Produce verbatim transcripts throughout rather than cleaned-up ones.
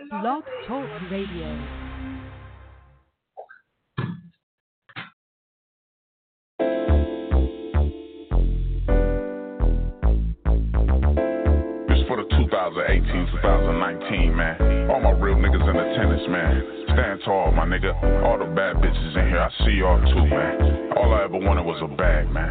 Blog Talk Radio. twenty eighteen, twenty nineteen, man. All my real niggas in attendance, man. Stand tall, my nigga. All the bad bitches in here, I see y'all too, man. All I ever wanted was a bag, man.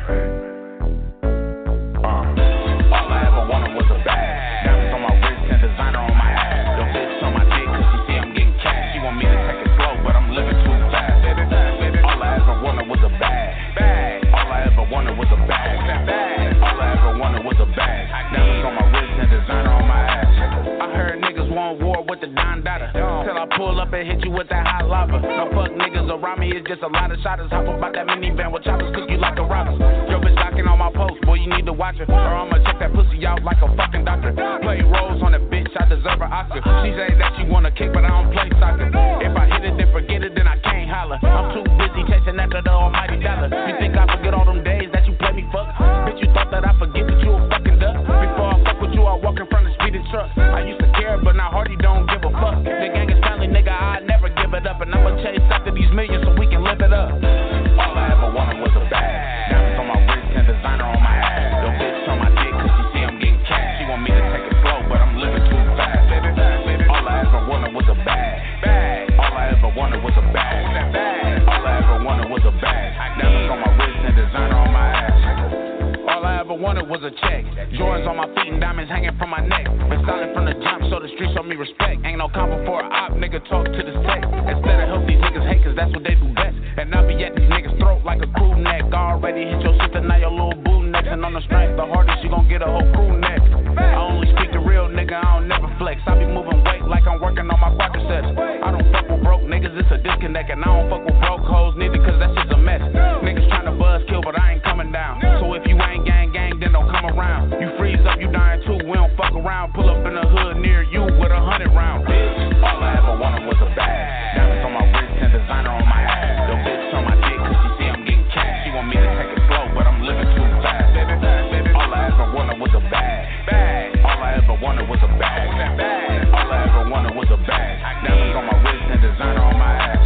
Uh. All I ever wanted was a bag. Diamonds on my wrist and designer on my ass. Your bitch on my dick cause she see I'm getting cash. She want me to take it slow, but I'm living too fast. All I ever wanted was a bag. Bag. All I ever wanted was a bag. Bag. All I ever wanted was a bag. Diamonds on my wrist and designer on my ass. I heard niggas want war with the Don Dada. Till I pull up and hit you with that hot lava. No fuck niggas around me, it's just a lot of shotters. Hop about that minivan with choppers, cook you like a robbers. Yo bitch knocking on my post, boy you need to watch her. Or I'ma check that pussy out like a fucking doctor. Play roles on that bitch, I deserve an Oscar. She say that she wanna kick, but I don't play soccer. If I hit it, then forget it, then I can't holler. I'm too busy chasing after the almighty dollar. You think I forget all them days that you play me fuck? Bitch, you thought that I forget that you a fucking duck? Before I fuck with you, I walk in front of speeding truck. I used to care, but now Hardy don't give a fuck. The gang is family, nigga, I never give it up. And I'ma chase after these millions so we can live it up. All I ever wanted was a bag. Diamonds on my wrist and designer on my ass. Your bitch on my dick cause she see I'm getting cash. She want me to take it slow, but I'm living too fast. All I ever wanted was a bag. Bag. All I ever wanted was a bag. Bag. All I ever wanted was a bag. Diamonds on my wrist and designer on my ass. All I ever wanted was a check. Jordans on my feet and diamonds hanging from my neck. Been solid from the jump, so the streets show me respect. Ain't no combo for a op, nigga, talk to the set. Instead of help these niggas hate, cause that's what they do best. And I be at these niggas' throat like a crew neck. Already hit your sister, now your little boo next. And on the strength, the hardest, you gon' get a whole crew neck. I only speak the real nigga, I don't never flex. I be moving weight like I'm working on my quadriceps. I don't fuck with broke niggas, it's a disconnect. And I don't fuck with broke hoes neither, cause that shit's a mess. Niggas tryna buzz kill, but I ain't coming down. So if you ain't gang gang, then don't come around. You freeze up, you dying too, we don't fuck around. Pull up in the hood near you with a hundred round, bitch. All I ever wanted was a bag. Diamonds on my wrist and designer on my ass. Your bitch on my dick cause she see I'm getting cash. She want me to take it slow, but I'm living too fast. All I ever wanted was a bag. Bag. All I ever wanted was a bag. Bag. All I ever wanted was a bag. Diamonds on my wrist and designer on my ass.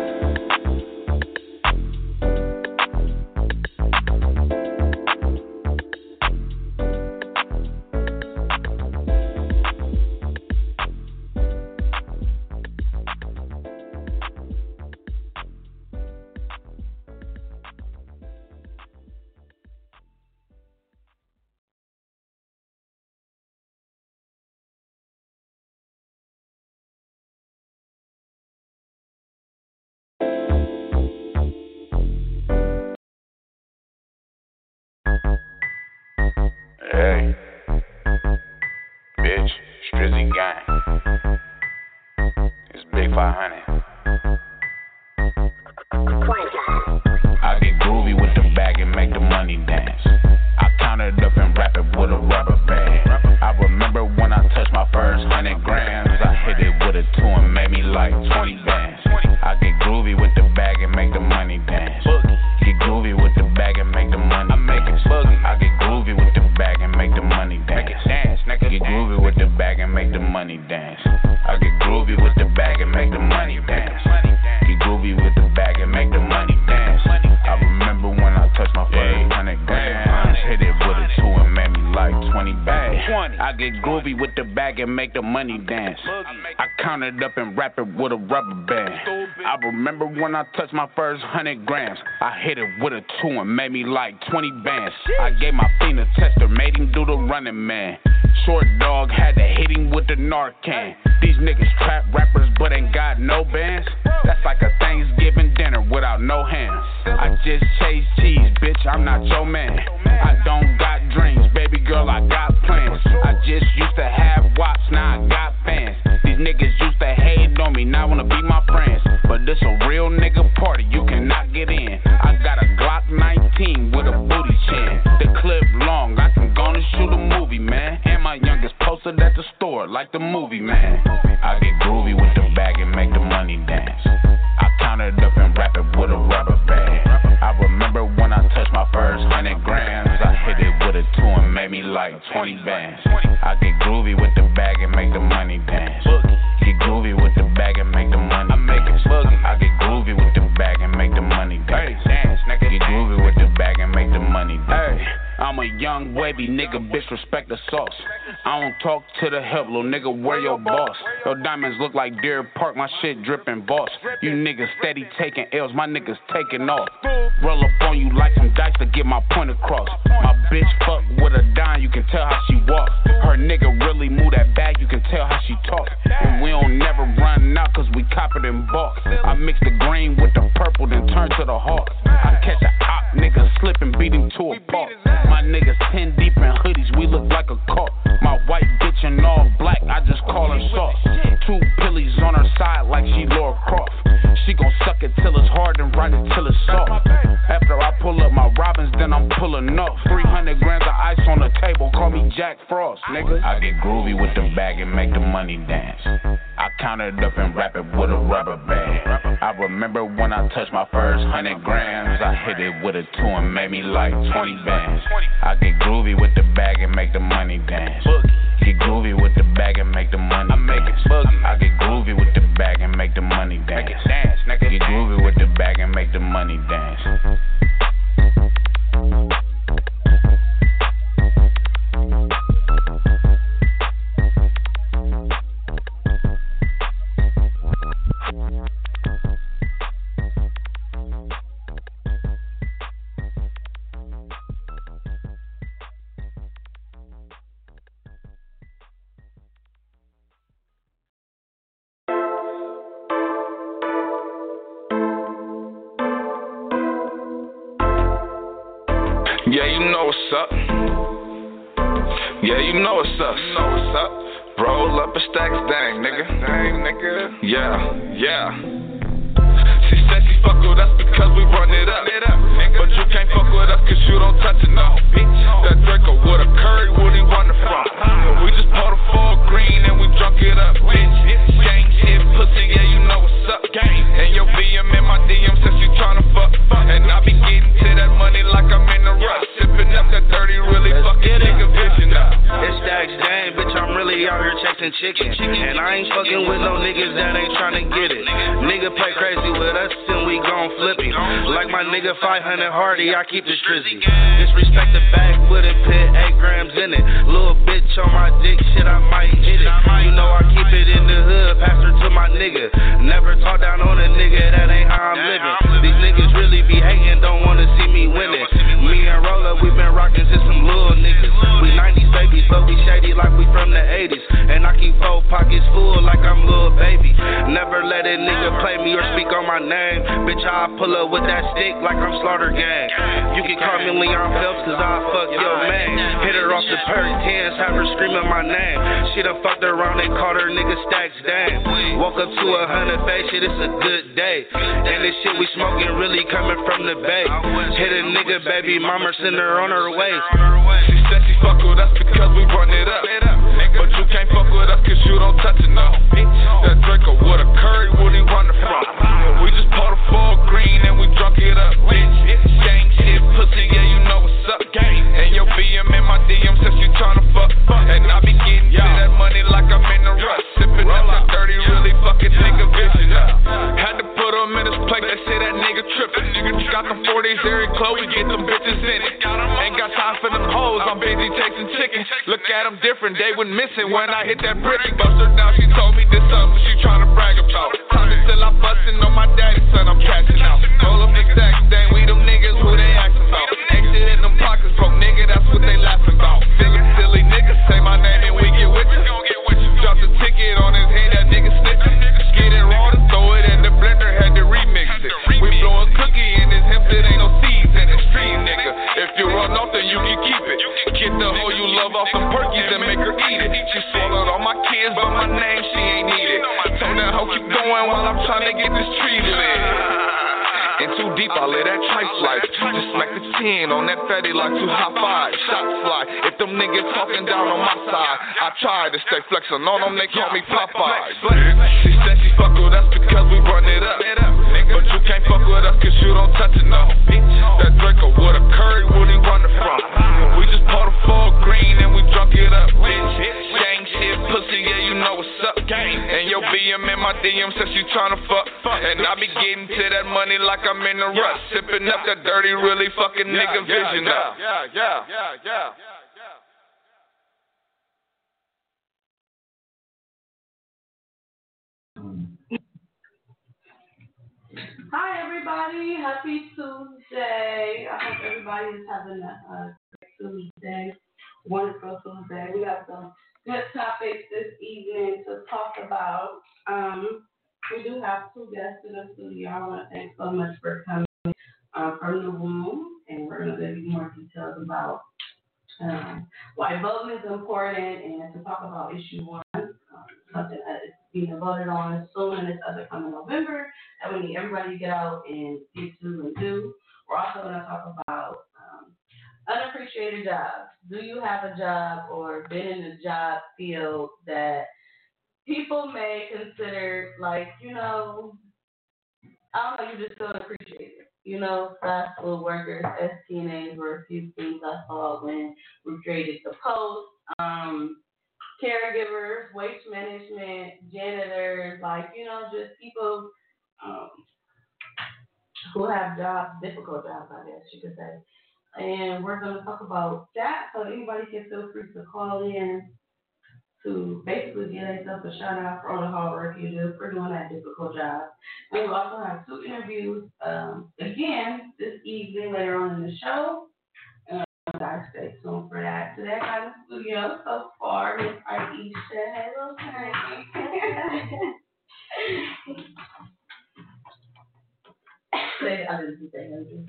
Hey, bitch, Strizzy gang. It's Big five hundred. I get groovy with the bag and make the money dance. I count it up and wrap it with a rubber band. I remember when I touched my first hundred grams. I hit it with a two and made me like twenty bands. I get groovy with the bag and make the money dance. Get groovy with the bag and make the money dance. I get groovy with the bag and make the money dance. Get groovy with the bag and make the money dance. I get groovy with the bag and make the money dance. Get groovy with the bag and make the money dance. I remember when I touched my first hundred grams. Hit it with a two and made me like twenty bands. I get groovy with the bag and make the money dance. I count it up and wrap it with a rubber band. I remember when I touched my first hundred grams. I hit it with a two and made me like twenty bands. I gave my fiend a tester, made him do the running man. Short dog had to hit him with the Narcan. These niggas trap rappers but ain't got no bands. That's like a Thanksgiving dinner without no hands. I just chase cheese, bitch, I'm not your man. I don't got dreams, baby girl, I got plans. I just used to have wops, now I got fans. These niggas used to hate on me, now wanna be my friends. But this a real nigga party, you cannot get in. I got a Glock nineteen with a booty chin. The clip long, I can go and shoot a movie, man. And my youngest posted at the store, like the movie, man. I get groovy with the bag and make the money dance. I count it up and wrap it with a rubber band. I remember when I touched my first hundred grams. I hit it with a two and made me like twenty bands. I get groovy with the bag and make the money dance. Get groovy nigga, bitch, respect the sauce. I don't talk to the help, little nigga, where your boss? Your diamonds look like Deer Park, my shit drippin' boss. You niggas steady taking L's, my niggas taking off. Roll up on you like some dice to get my point across. My bitch fuck with a dime, you can tell how she walk. Her nigga really move that bag, you can tell how she talk. And we don't never run out cause we cop it in bulk. I mix the green with the purple, then turn to the hawk. I catch a op nigga slip and beat him to a park. My niggas ten deep in hoodies, we look like a cult. My white bitch in all black, I just call her sauce. Two pillies on her side like she Laura Croft. She gon' suck it till it's hard and ride it till it's soft. After I pull up my Robins, then I'm pulling up. three hundred grams of ice on the table, call me Jack Frost, nigga. I get groovy with the bag and make the money dance. I count it up and wrap it with a rubber band. I remember when I touched my first hundred grams. I hit it with a two and made me like twenty bands. I get groovy with the bag and make the money dance. Get groovy with the bag and make the money I make dance. It boogie. I get groovy with the bag and make the money dance. Make it dance, nigga. Get groovy with the bag and make the money dance. Yeah, you know what's up. Yeah, you know what's up. You know what's up. Roll up a stacks, dang, nigga. Dang, nigga. Yeah, yeah. She said she fuck with us because we run it up. But you can't fuck with us cause you don't touch it, no. That Draco with a curry, where he running from? We just poured a full green and we drunk it up, bitch. Gang shit, pussy, yeah, you know what's up. And your B M in my D M says you tryna fuck. And I be getting to that money like I'm in a rush. Sipping up that dirty, really fucking nigga vision up. It's Stacks Dang, bitch, I'm really out here chasing chicken. And I ain't fucking with no niggas that ain't tryna get it. Nigga play crazy with us and we gon' flip it. Like my nigga five hundred Hardy, I keep the strizzy. Disrespect the bag, wouldn't put eight grams in it. Little bitch on my dick, shit, I might hit it. You know I keep it in the hood, pass her to my nigga. Never talk down on a nigga, that ain't how I'm living. These niggas really be hating, don't wanna see me winning. Me and Rolla, we been rockin' since some little niggas. We nineties babies, but we shady like we from the eighties. And I keep four pockets full like I'm little baby. Never let a nigga play me or speak on my name. Bitch, I pull up with that stick like I'm Slaughter Gang. You can call me Leon Phelps cause I'll fuck your man. Hit her off the perk tens, have her screaming my name. She done fucked around and called her nigga Stacks Dang. Woke up to a hundred face, shit, it's a good day. And this shit we smoking really coming from the bay. Hit a nigga, baby mama, send her on her way. She said she fuck with us because we run it up. But you can't fuck with us cause you don't touch it, no. That Draco with a curry, where he running from? We just poured a full green and we drunk it up, bitch. Gang shit, pussy, yeah, you know what's up. And your B M in my D M says you tryna fuck. And I be getting to that money like I'm in a rush. Sipping up that dirty, really fucking nigga vision up. Had to put him in his plate, they say that nigga trippin'. Got them forties, Eric Chloe, get them bitches in it. Ain't got time for them hoes, I'm busy chasing chickens. Look at them different, they went missing when I hit that brick. Bust her down, she told me this something she tryna brag about. Time till I'm bustin' on my daddy's son, I'm catching out. Roll up the stacks, dang, we them niggas who they asking about. Ain't shit in them pockets, bro, nigga, that's what they laughing about. Silly, silly niggas, say my name and we get with you. Drop the ticket on his head, that nigga snitching. Get it raw, throw it in the blender, had to remix it. We blowin' cookie in his hemp, it ain't no seeds in the street, nigga. If you run off, then you can keep it. Get the hoe you love off some perkies and make her eat it. She swallowed all my kids, but my name she ain't need it. Told that hoe keep going while I'm trying to get this tree lit. And too deep, I live that tripe life. Just smack the chin on that fatty like two high five. Shots fly. If them niggas talking down on my side, I try to stay flexing on them, they call me Popeye. She said she fuck with us because we run it up. But you can't fuck with us cause you don't touch it, no. That Draco with a curry, where he running from? We just poured a full green and we drunk it up, bitch. Gang shit, pussy, yeah, you know what's up. And your B M in my D M says you tryna fuck. And I be getting to that money like I'm in a rush. Sipping up that dirty, really fucking nigga vision up. Yeah, yeah, yeah, yeah, yeah. Hi, everybody. Happy Tuesday. I hope everybody is having a, a great Tuesday, wonderful Tuesday. We got some good topics this evening to talk about. Um, we do have two guests in the studio. I want to thank so much for coming um, from the womb, and we're going to give you more details about um, why voting is important and to talk about issue one, um, something that is being voted on soon and this other coming November. And we need everybody to get out and get to and do. We're also going to talk about um, unappreciated jobs. Do you have a job or been in a job field that people may consider like, you know, I don't know, you just don't appreciate it. You know, fast food workers, S T Nas were a few things I saw when we created the post. Um, caregivers, waste management, janitors, like, you know, just people um, who have jobs, difficult jobs, I guess you could say. And we're going to talk about that, so anybody can feel free to call in to basically give themselves a shout out for all the hard work you do for doing that difficult job. And we also have two interviews um, again this evening later on in the show. Um, guys, stay tuned for that. Today I got in the studio so far Miss Aisha. Hello, honey. Today I didn't say anything.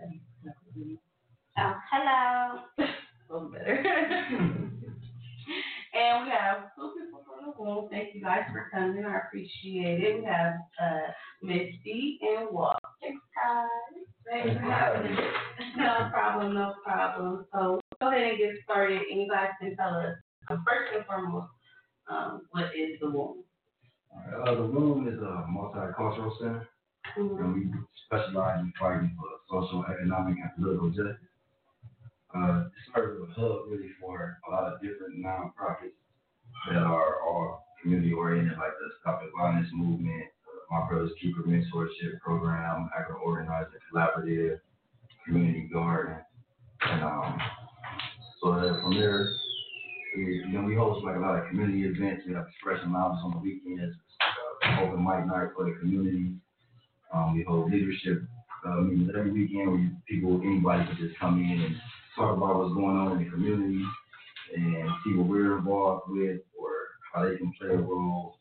Oh, hello. A little better. And we have two people from the room. Thank you guys for coming. I appreciate it. We have uh, Misty and Walt. Thanks, guys. Thanks for having us. No problem, no problem. So go ahead and get started, and you guys can tell us, uh, first and foremost, um, what is the Womb? Uh, the Womb is a multicultural center, mm-hmm. and we specialize in fighting for social, economic, and political justice. Uh, it serves as a hub really for a lot of different nonprofits that are all community oriented, like the Stop the Violence movement, uh, My Brother's Keeper mentorship program, Agro Organizer Collaborative, Community Garden, and um, so that from there, we, you know, we host like a lot of community events. We have expression lounges on the weekends, uh, open mic night for the community. Um, we hold leadership uh, meetings every weekend where people, anybody can just come in and talk about what's going on in the community and see what we're involved with or how they can play a role.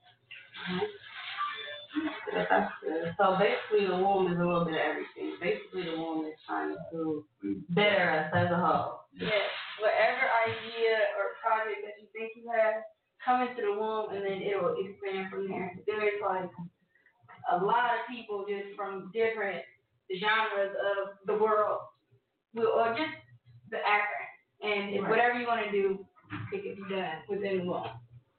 Yeah, that's good. So basically the Womb is a little bit of everything. Basically the Womb is trying to better us as a whole. Yes. Whatever idea or project that you think you have, come into the Womb and then it will expand from there. There's like a lot of people just from different genres of the world, or just the Akron, and right. Whatever you want to do, it can be done within the Womb.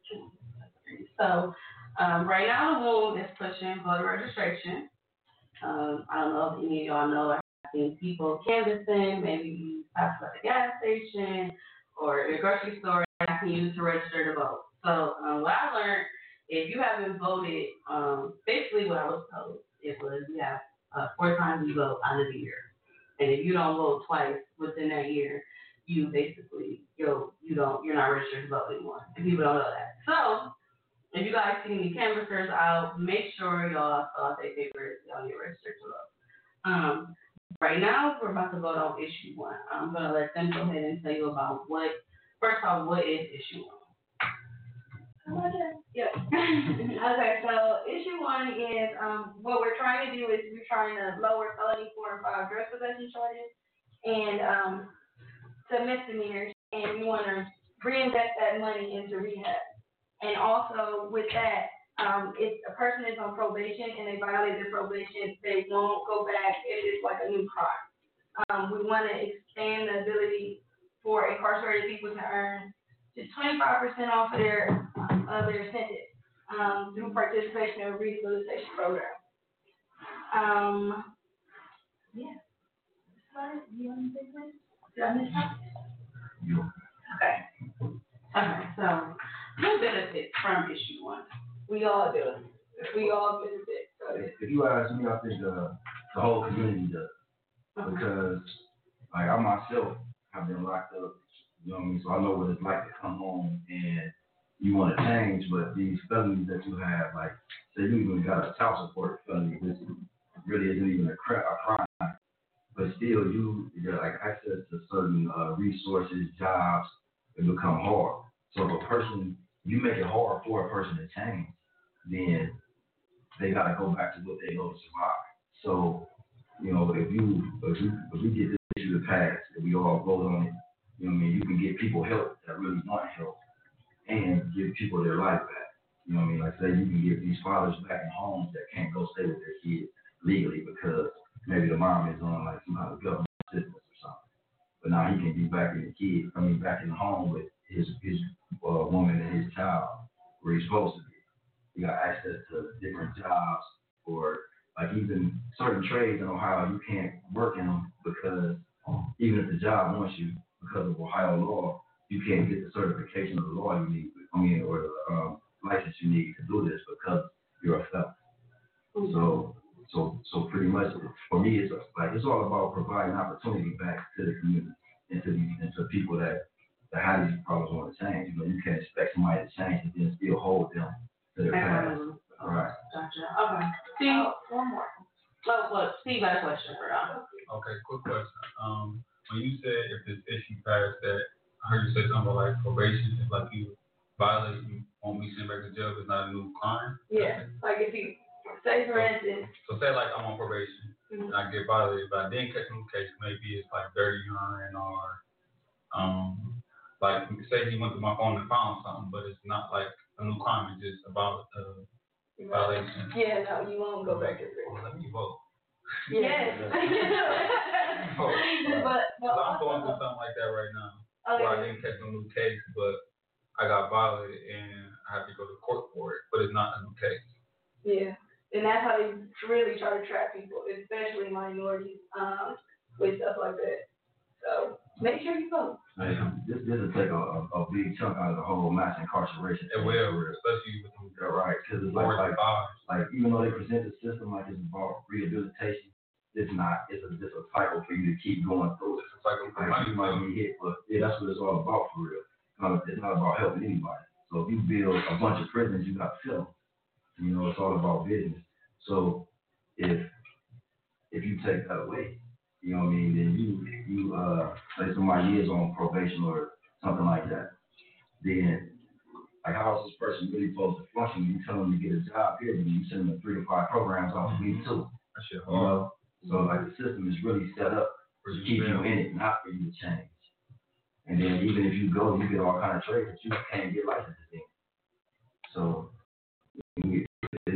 So um, right now the Womb is pushing voter registration. Um, I don't know if any of y'all know, I've seen people canvassing, maybe you pass at the gas station or the grocery store, asking you to register to vote. So um, what I learned, if you haven't voted, um, basically what I was told, it was you have uh, four times you vote out of the year. And if you don't vote twice within that year, you basically you you don't you're not registered to vote anymore. And people don't know that. So if you guys see any canvassers out, make sure y'all fill out their papers, y'all get registered to vote. Um, right now we're about to vote on issue one. I'm gonna let them go ahead and tell you about what first off, what is issue one? Yeah. Okay, so issue one is um, what we're trying to do is we're trying to lower felony four and five drug possession charges and um, to misdemeanors, and we want to reinvest that money into rehab. And also with that, um, if a person is on probation and they violate their probation, they won't go back. It is like a new crime. Um, we want to expand the ability for incarcerated people to earn to twenty-five percent off of their of their sentence um, through participation in a rehabilitation program. Um, yeah. Sorry, you want to say something? Did I miss something? Okay. Okay, so who benefits from issue one? We all do. We all benefit. So if you ask me, I think uh, the whole community does. Okay. Because like I myself have been locked up. You know what I mean? So I know what it's like to come home and you want to change, but these felonies that you have, like, say you even got a child support felony, which really isn't even a, cra- a crime, but still you get like access to certain uh, resources, jobs, it become hard. So if a person, you make it hard for a person to change, then they gotta go back to what they know to survive. So, you know, if you if you if we get this issue to pass, if we all vote on it, you know what I mean, you can give people help that really want help and give people their life back. You know what I mean? Like say you can give these fathers back in homes that can't go stay with their kids legally because maybe the mom is on like some kind of government assistance or something. But now he can be back in the kid, I mean back in the home with his his uh, woman and his child where he's supposed to be. You got access to different jobs or like even certain trades in Ohio you can't work in them because even if the job wants you, because of Ohio law, you can't get the certification of the law you need, I mean, or the um, license you need to do this because you're a felon. Mm-hmm. So, so, so pretty much for me, it's like it's all about providing opportunity back to the community and to the, and to people that that have these problems want to change. You know, you can't expect somebody to change and then still hold them to their past. All right. Gotcha. Okay. Steve, one more. Look, look, Steve got a question for y'all. Okay, quick question. Um, when you said if this issue passed, that I heard you say something about like probation, if like you violate, you won't be sent back to jail. It's not a new crime. Yeah, like if you say for instance. So say like I'm on probation mm-hmm. and I get violated, but I didn't catch a new case. Maybe it's like dirty urine or um, like say he went to my phone and found something, but it's not like a new crime. It's just about uh, violation. Yeah, no, you won't go back to prison. Well, let me vote. Yes. oh, but, but I'm going through something like that right now. Okay. Where I didn't catch a new case, but I got violated and I have to go to court for it, but it's not a new case. Yeah, and that's how they really try to trap people, especially minorities, um, with stuff like that. So make sure you vote. Like, this this will take a, a, a big chunk out of the whole mass incarceration. It will, especially with them. Yeah, right, because it's like, like, like even though they present the system like it's about rehabilitation, it's not. It's a it's a cycle for you to keep going through it. It's a cycle for like, money. You might be hit, but yeah, that's what it's all about for real. Um, it's not about helping anybody. So if you build a bunch of prisons, you got to fill them. You know, it's all about business. So if if you take that away, you know what I mean, then you you uh say somebody is on probation or something like that, then like how is this person really supposed to function? You tell them to get a job here, but you send them three to five programs off the week too. That shit hard. You know? So like the system is really set up to keep you in it, not for you to change. And then even if you go, you get all kind of trades that you can't get licenses in. So you get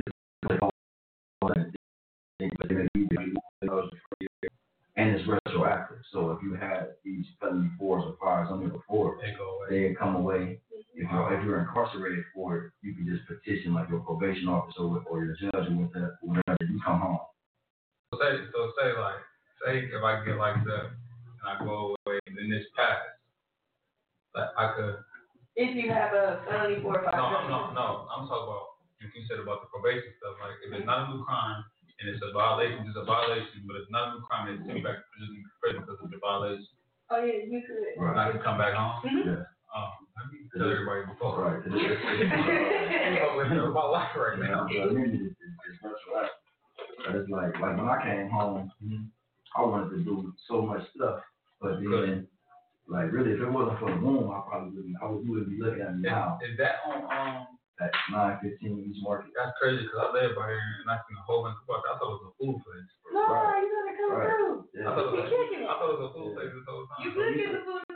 and it's retroactive. So if you had these felony fours or fives on there before, they go away. They come away. If you're if you're incarcerated for it, you can just petition like your probation officer or your judge or whatever. Whenever you come home. So say so say like say if I get like that and I go away and then this pass, like I could. If you have a felony four or five. No, no, no. I'm talking about if you said about the probation stuff. Like if it's not a new crime and it's a violation, it's a violation, but it's not a new crime, it's sent back to prison because of the violation. Oh yeah, you could. Right. I can come back home. Mm-hmm. Yeah. Um, let me tell everybody before. Right. I'm with my life right now. I mean, it's, it's retroactive. It's like like when I came home, mm-hmm. I wanted to do so much stuff, but then. Good. Like really, if it wasn't for the womb, I probably wouldn't. I would, you wouldn't be looking at me is, now. Is that on um? At nine fifteen East Market. That's crazy because I live by here and I seen a whole bunch of stuff. I thought it was a food place. No, right. you gotta come right. through. Yeah. I thought it was. Kicking it. I thought it was a food place this whole time. You could get the food.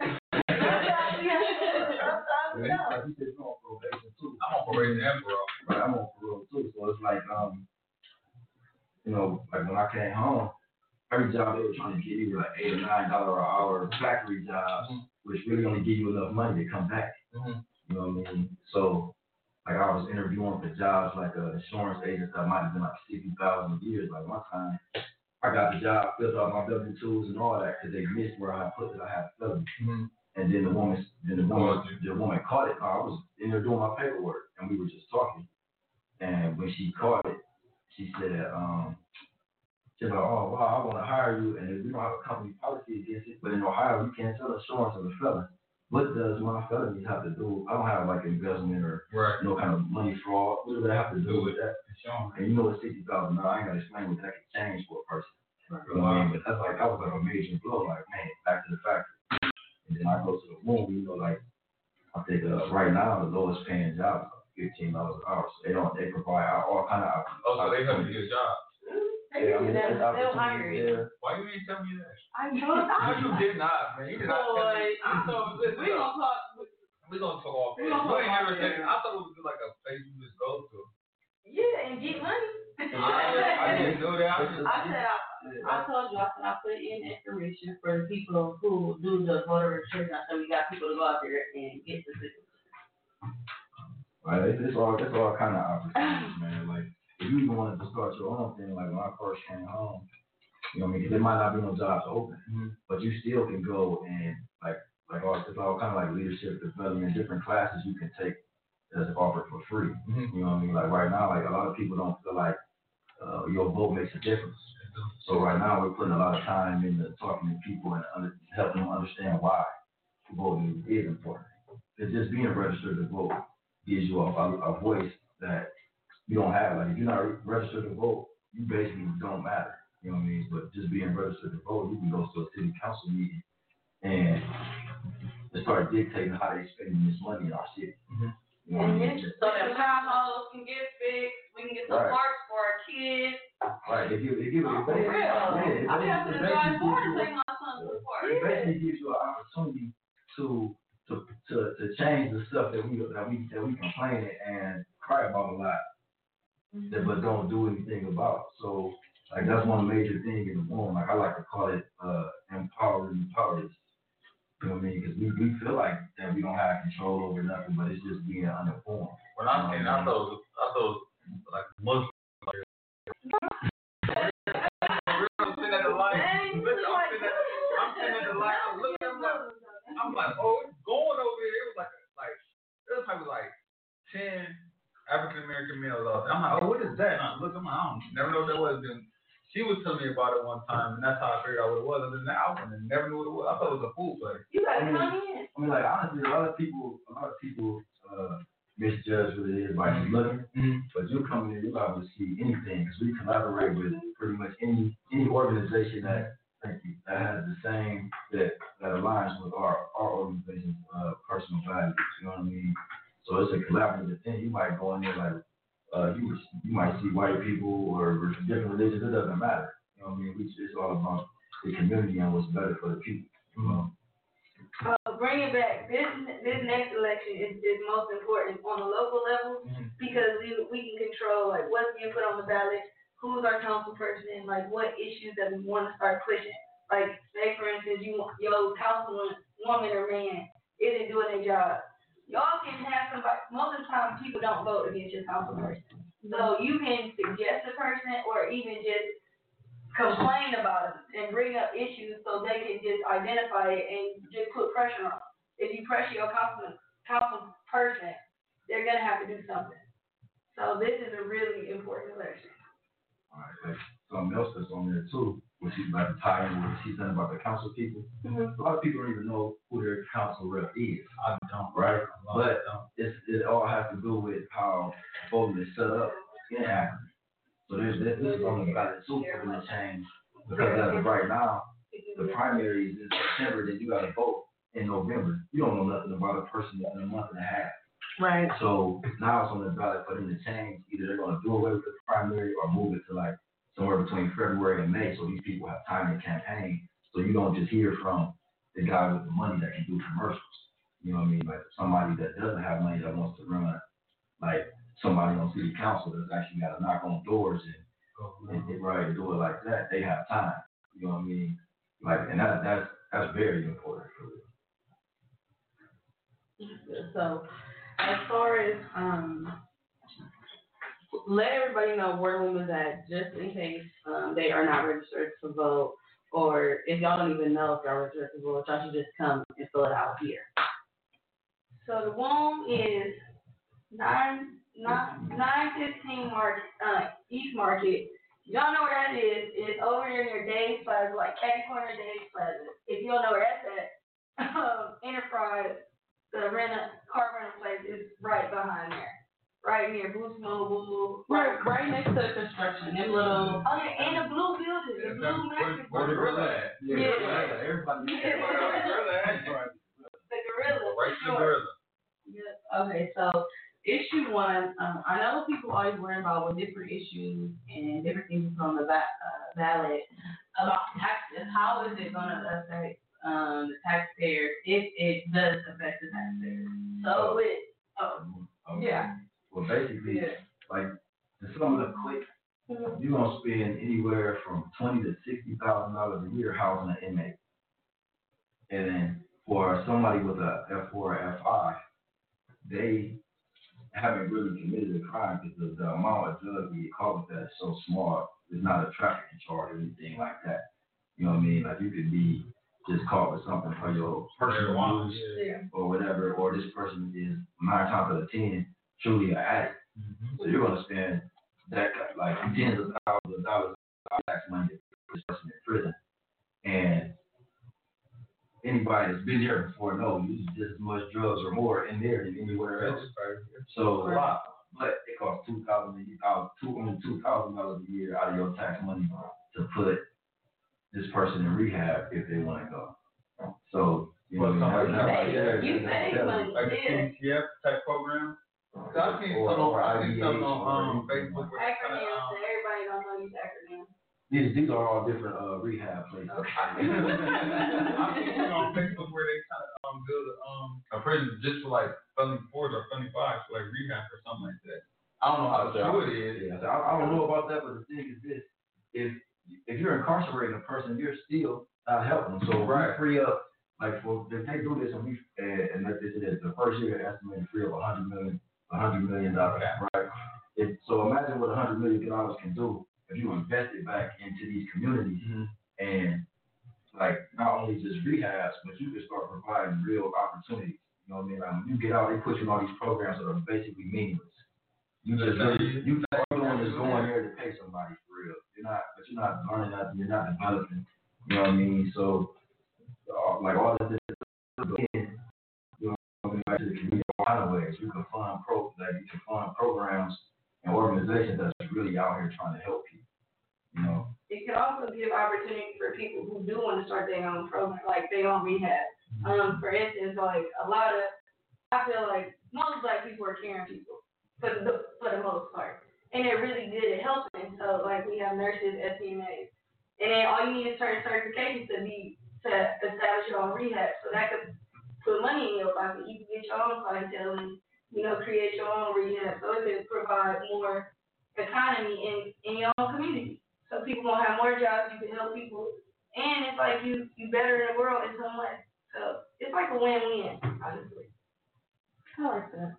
I'm on probation too. I'm on probation and parole. Right, I'm on parole too. So it's like um, you know, like when I came home. Every job they were trying to give you like eight or nine dollar an hour factory jobs, mm-hmm. which really only give you enough money to come back. Mm-hmm. You know what I mean? So, like I was interviewing for jobs like an insurance agent that might have been like sixty thousand a year. Like one time, I got the job, filled out my W twos and all that because they missed where I put that I had a felony. Mm-hmm. And then the woman, then the woman, the woman caught it. I was in there doing my paperwork, and we were just talking. And when she caught it, she said, um. She's like, oh, wow, I want to hire you, and we don't have a company policy against it, but in Ohio, you can't sell insurance of a felon what does my felonies have to do? I don't have like embezzlement or right. no kind of money fraud. What does that have to do with that? Sure. And you know, it's sixty thousand dollars. I ain't gotta explain what that can change for a person. Right. You know what I mean? But that's like that was like a major blow. Like, man, back to the factory. And then I go to the womb. You know, like I think uh, right now the lowest paying job is fifteen dollars an hour. So they don't. They provide all kind of. Oh, so they help you get a job. Yeah, I mean, there's opportunities there. Why you ain't tell me that? I know. No, you did not, man. You did not tell me. I know. We gonna talk. We gonna talk off. We gonna you ain't talk never off. said it. I thought it was like a place you just go to. Yeah, and get money. I didn't know that. I, just, I said I, I told you I said I put in information for the people who do the voter registration. I said we got people to go out there and get the signatures. Right, it's, it's all it's all kind of opportunities, man. Like if you even wanted to start your own thing, like when I first came home, you know what I mean? 'Cause there might not be no jobs open, mm-hmm. but you still can go and like like all it's all kind of like leadership development, different classes you can take that's offered for free. Mm-hmm. You know what I mean? Like right now, like a lot of people don't feel like uh, your vote makes a difference. So right now we're putting a lot of time into talking to people and under, helping them understand why voting is important. It's just being registered to vote gives you a, a, a voice that you don't have. Like if you're not registered to vote, you basically don't matter. You know what I mean? But just being registered to vote, you can go to a city council meeting and start dictating how they spending this money in our city. Mm-hmm. You know what I mean? So that potholes can get fixed. We can get some right. parks for our kids. Right. They give, they give, oh, it basically, for real. Yeah, I mean, I'm going to drive forward and you, take my son to the park. It basically gives you an opportunity to to to to change the stuff that we that we that we complain and cry about a lot, mm-hmm. that, but don't do anything about. So like that's one major thing in the room. Like I like to call it uh, empowering powers. You know what I mean? Because we, we feel like that we don't have control over nothing, but it's just being uninformed. When I seen, I thought I thought like Muslims. Like, I'm sitting at the light. I'm sitting at the light. I'm looking at them. I'm like, oh, it's going over there. It was like, like it was probably like ten African American males out there. I'm like, oh, what is that? And I look, I'm like, I don't never know what that was. Then she was telling me about it one time, and that's how I figured out what it was. Other than that, I never knew what it was. I thought it was a food place. You gotta I mean, come in. I mean, like honestly, a lot of people, a lot of people uh, misjudge what it is by just looking. Mm-hmm. But you come in, you're able to see anything because we collaborate with pretty much any any organization that thank you that has the same that that aligns with our our organization's uh, personal values. You know what I mean? So it's a collaborative thing. You might go in there like. Uh, you you might see white people or different religions. It doesn't matter. You know what I mean? We, it's all about the community and what's better for the people. You know? Uh, bring it back. This this next election is, is most important on the local level mm-hmm. because we we can control like what's being put on the ballot, who's our council person, like what issues that we want to start pushing. Like say for instance, you your councilwoman woman or man isn't doing their job. Y'all can have somebody, most of the time people don't vote against your council person. So you can suggest a person or even just complain about them and bring up issues so they can just identify it and just put pressure on them. If you pressure your council, council person, they're going to have to do something. So this is a really important election. All right, like something else that's on there too, which she's about to tie in with what she's saying about the council people. Mm-hmm. A lot of people don't even know who their council rep is. I don't, right? But it's, it all has to do with how voting is set up in Akron. So there's this, this is on the ballot too for them to change. Because as of right now, the primary is in September, then you got to vote in November. You don't know nothing about a person in a month and a half. Right. So now it's on the ballot for them to change. Either they're going to do away with the primary or move it to like somewhere between February and May, so these people have time to campaign. So you don't just hear from the guy with the money that can do commercials. You know what I mean? Like somebody that doesn't have money that wants to run, like somebody on city council that's actually got to knock on doors and, oh, and, and right do it like that. They have time. You know what I mean? Like, and that that's that's very important for real. So, as far as um. let everybody know where the room is at, just in case um, they are not registered to vote, or if y'all don't even know if y'all registered to vote, y'all should just come and fill it out here. So the womb is nine nine nine fifteen Market uh, East Market. Y'all know where that is? It's over there near Dave's Plaza, like Catty Corner Dave's Plaza. If you don't know where that's at, um, Enterprise, the rent car rental place is right behind there. Right near Boost Mobile. Right, right next to the construction. Them little. Oh yeah, and the blue building, the blue Mexican. Where the gorilla at? Yeah, Yeah. Everybody. Yeah. The gorilla. Right to the gorilla. Yeah. Okay, so issue one, um, I know people always worry about what different issues and different things on the va- uh, ballot about taxes. How is it going to affect um, the taxpayers if it does affect the taxpayers? So it, oh, Okay. yeah. Well, basically, Yeah. like, to sum it up quick, Mhm. you're gonna spend anywhere from twenty to sixty thousand dollars a year housing an inmate. And then for somebody with a F four or F five, they haven't really committed a crime because the, the amount of drugs we get caught with that is so small. It's not a trafficking charge or anything like that. You know what I mean? Like, you could be just caught with something for your personal Marijuana, use Yeah. or whatever, or this person is nine times out of ten truly an addict. Mm-hmm. So you're gonna spend that like tens of thousands of dollars of tax money to put this person in prison. And anybody that's been there before knows you use just as much drugs or more in there than anywhere else. So a lot, but it costs two thousand dollars, two only two thousand dollars a year out of your tax money to put this person in rehab if they want to go. So you know, Well, somebody- that's- that's- You that's- pay that's- money. Like the Yeah. C D C F type program. So I seen Or- some or I seen I D H something on or um, anything Facebook where they kinda, Acronyms, um, everybody don't know these acronyms. These these are all different uh, rehab places. I seen something on Facebook where they kind of um build a um a prison just for like felony fours or felony fives for like rehab or something like that. I don't know how true it is. Yeah, so I, I don't know about that, but the thing is this: if if you're incarcerating a person, you're still not helping them. So Right. we free up, like for if they do this and we uh, and like they said, the first year they're estimating free up a hundred million, a hundred million dollars, right? If, so imagine what a hundred million dollars can do if you invest it back into these communities and like not only just rehabs, but you can start providing real opportunities. You know what I mean? Like when you get out, they put you in all these programs that are basically meaningless. You just really, you all you're doing is going there to pay somebody for real. You're not, but you're not learning nothing. You're not developing. You know what I mean? So, uh, like all of this, you know, going back to the community all kind of ways. You can fund pro, like you can fund programs and organizations that's really out here trying to help people. You know. It could also give opportunity for people who do want to start their own program, like their own rehab. Um, for instance, like a lot of, I feel like most black people are caring people for the for the most part, and they're really good at helping. So like we have nurses, S C N As, and then all you need is certain certifications to be to establish your own rehab. So that could put money in your pocket. You can get your own clientele and you know create your own rehab. So it could provide more economy in in your own community. So people won't have more jobs. You can help people, and it's like you you better the world in some way. So it's like a win-win, honestly. I like that.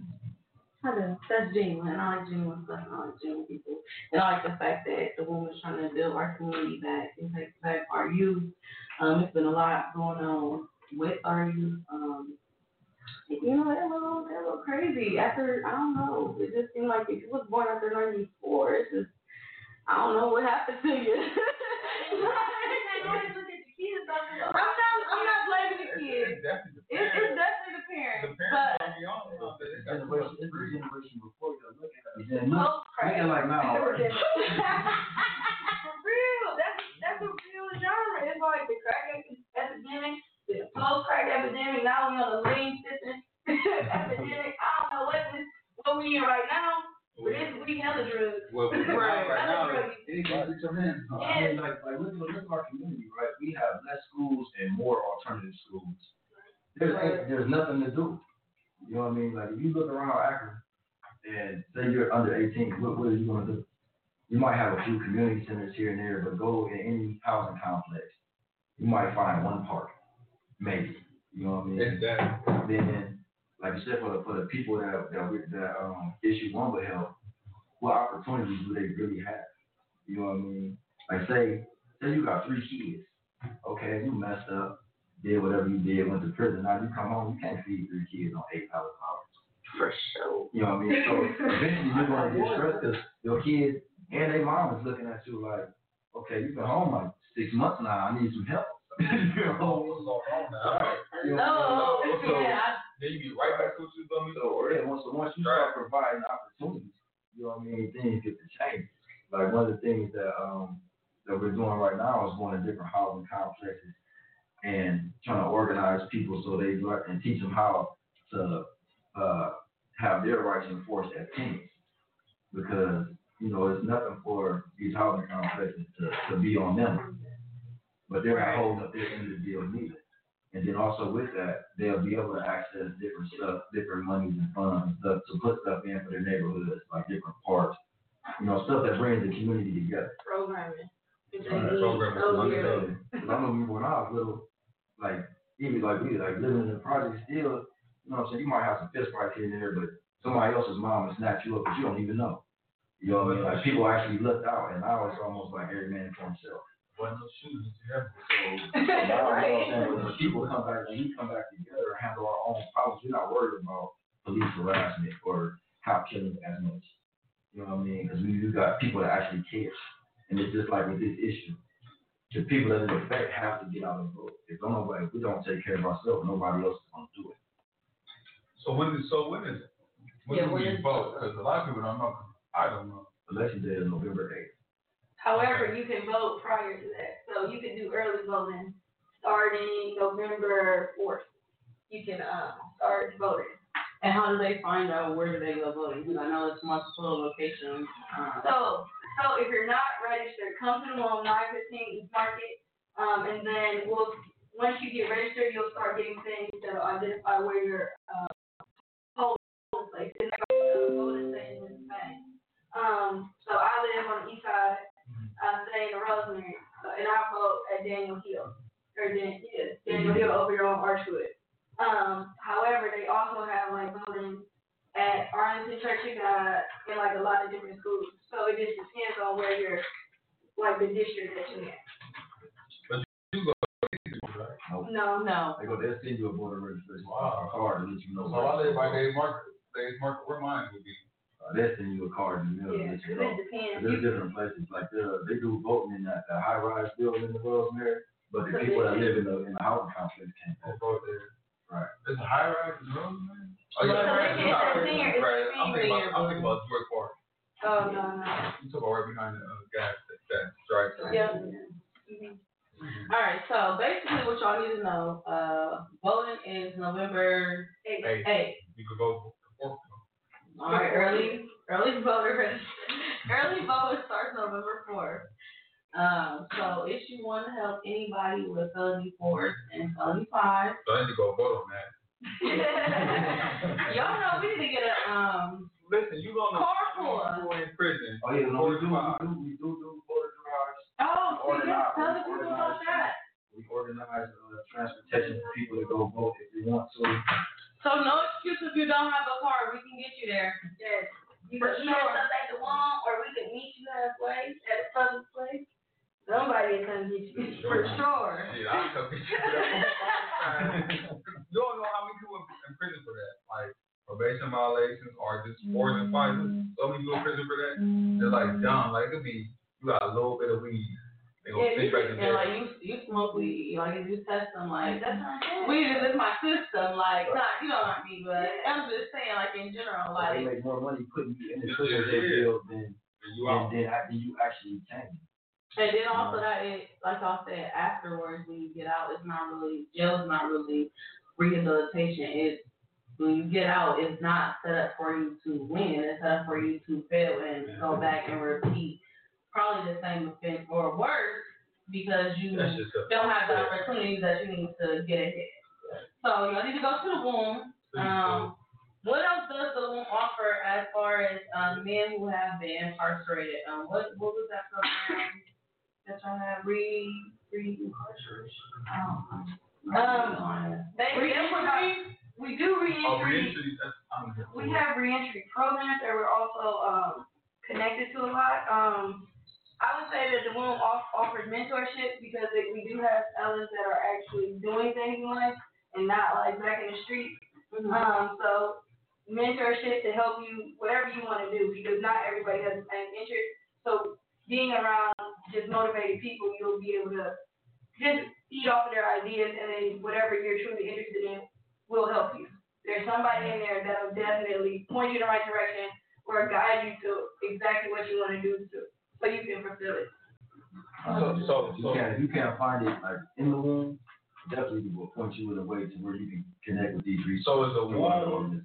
I do. That's genuine. I like genuine stuff. I like genuine people. And I like the fact that the woman's trying to build our community back and take back our youth. Um, it's been a lot going on with our youth. Um, you know, they're a little, they're a little crazy. After, I don't know, it just seemed like if you was born after ninety-four, it's just, I don't know what happened to you. I'm not, I'm not blaming the kids. It's definitely the It, it's parents. definitely the parents. The parents But don't be on it. though. They It's got the too much generation, it's the free. generation before you look at it. Then look, Post crack. looking like now. For real, that's that's a real genre. It's like the crack epidemic, the post crack epidemic. Now we on the lean system epidemic. I don't know what this what we in right now, but it's we hella drugs. Well, we're Right. right now. Hella drugs. Anything with your hands. I mean, like, like look, look at our community, right? We have less schools and more alternative schools. There's ain't- there's nothing to do. You know what I mean? Like if you look around Akron and say you're under eighteen, what what are you gonna do? You might have a few community centers here and there, but go in any housing complex, you might find one park, maybe. You know what I mean? Exactly. Then, like you said, for the for the people that that we, that um issue one with help, what opportunities do they really have? You know what I mean? Like say say you got three kids, okay, you messed up, did whatever you did, went to prison. Now you come home, you can't feed three kids on eight thousand dollars. for sure. You know what I mean? So eventually you're gonna get stressed because your kids and their mom is looking at you like, okay, you've been home like six months now. I need some help. You know what's going on now. No. So, Yeah. then you get right back to what you was going to do. So, yeah, once, once you start providing opportunities, you know what I mean, things get to change. Like one of the things that um that we're doing right now is going to different housing complexes and trying to organize people so they learn and teach them how to uh, have their rights enforced as tenants. Because, you know, it's nothing for these housing complexes to, to be on them, but they're not holding up their end of the deal neither. And then also with that, they'll be able to access different stuff, different monies and funds, stuff to put stuff in for their neighborhoods, like different parks, you know, stuff that brings the community together. Programming. Right. Programming. Oh, yeah. Cause I remember when I was little, like, even like we, like living in the project still, you know what I'm saying, you might have some fist fights here and there, but somebody else's mom will snatch you up, but you don't even know. You know what I mean? Like, people actually looked out, and now it's almost like every man for himself. Wasn't no shoes, yeah. So, so now, you know what I'm saying, when people come back, when we come back together and handle our own problems, we're not worried about police harassment or cop killing as much. You know what I mean? Because we, we got people that actually care. And it's just like with this issue, the people that it affect have to get out and vote. If don't nobody, if we don't take care of ourselves, nobody else is going to do it. So when is, so when is it? When Yeah, do we when is- vote? Because a lot of people don't know. I don't know. Election day is November eighth. However, you can vote prior to that. So you can do early voting starting November fourth. You can um, start voting. And how do they find out where do they go voting? Because I know it's multiple locations. Um, So, so if you're not registered, come to the room nine fifteen East Market, um, and then we'll once you get registered, you'll start getting things that'll identify where your uh, polling place is. Uh, voting station is the same. Um, so I live on the east side. I stay in the Rosemary, so, and I vote at Daniel Hill or Dan, yeah, Daniel Hill over here on Archwood. Um, however, they also have like voting at Arlington Church of God and like a lot of different schools. So it just depends on where you're, like the district that you're in. But you go, right? No, no. They go, they'll send you a voter registration Wow. card to let you know. So I live by Dave Market. Dave Market, where mine would be. Uh, they'll send you a card in the mail yeah, to let you because know. it depends. There's different places, like they do voting in that, that high-rise building in the Rosemary, but the people that live in the in the housing complex can't They vote. vote there. Right. There's a high rise in Rosemary? Oh, So yeah, it's right. a- it's a senior- it's a Right. I'm thinking senior about, I'm thinking about George Park. Oh, no, no. You talk about right behind the uh, gas, that, that strike. Yeah. Mm-hmm. All right, so basically what y'all need to know, uh, voting is November Hey, Hey, eighth. you could vote for All right, early, early voter registration. Early voting starts November fourth. Um, so issue one to help anybody with felony fours and felony fives. So I need to go vote on that. Y'all know we need to get a, um, Listen, you gonna Carpool. you in prison. Oh yeah, no, we do, we Forty-five. do, we do do voter drives. oh, see, Organize, yes, tell the people about organize. that. We organize uh, transportation for people to go vote if they want to. So no excuse if you don't have a car, we can get you there. yes. You For can meet sure. us at the wall, or we can meet you halfway at a public place. Somebody will come get you, for sure. Shit, I'll come get you. You don't know how many people in prison for that. Like probation violations or just fours and fives. So many people in prison for that. They're like dumb. Like it could be you got a little bit of weed. They gonna Yeah, stick right in And there. like you, you smoke weed, like if you test them, like That's what I'm saying. weed is in my system, like not, you know what I mean, but I'm just saying, like in general, They like make more money putting you in the Yeah, prison yeah. jail than And you than, out. than, than you actually can. and then also that it, like y'all said, afterwards when you get out, it's not really jail's not really rehabilitation. It's when you get out, it's not set up for you to win. It's set up for you to fail and go back and repeat probably the same offense or worse because you That's just a don't have the opportunities that you need to get ahead. So y'all need to go to the womb. Um, what else does the womb offer as far as um, men who have been incarcerated? Um, what what was that program that y'all have? Re re incarceration. Um, Um, they, they provide, we do Oh, reentry. reentry. That's I'm We have reentry programs that we're also um, connected to a lot. Um, I would say that the womb off- offers mentorship because it, we do have fellas that are actually doing things in life and not like back in the street. Um, so mentorship to help you whatever you want to do because not everybody has the same interest. So being around just motivated people, you'll be able to just feed off of their ideas, and then whatever you're truly interested in will help you. There's somebody in there that'll definitely point you in the right direction or guide you to exactly what you want to do to, so you can fulfill it. Um, so, so, so you can't, if you can't find it like in the womb, definitely will point you in a way to where you can connect with these resources. So is the womb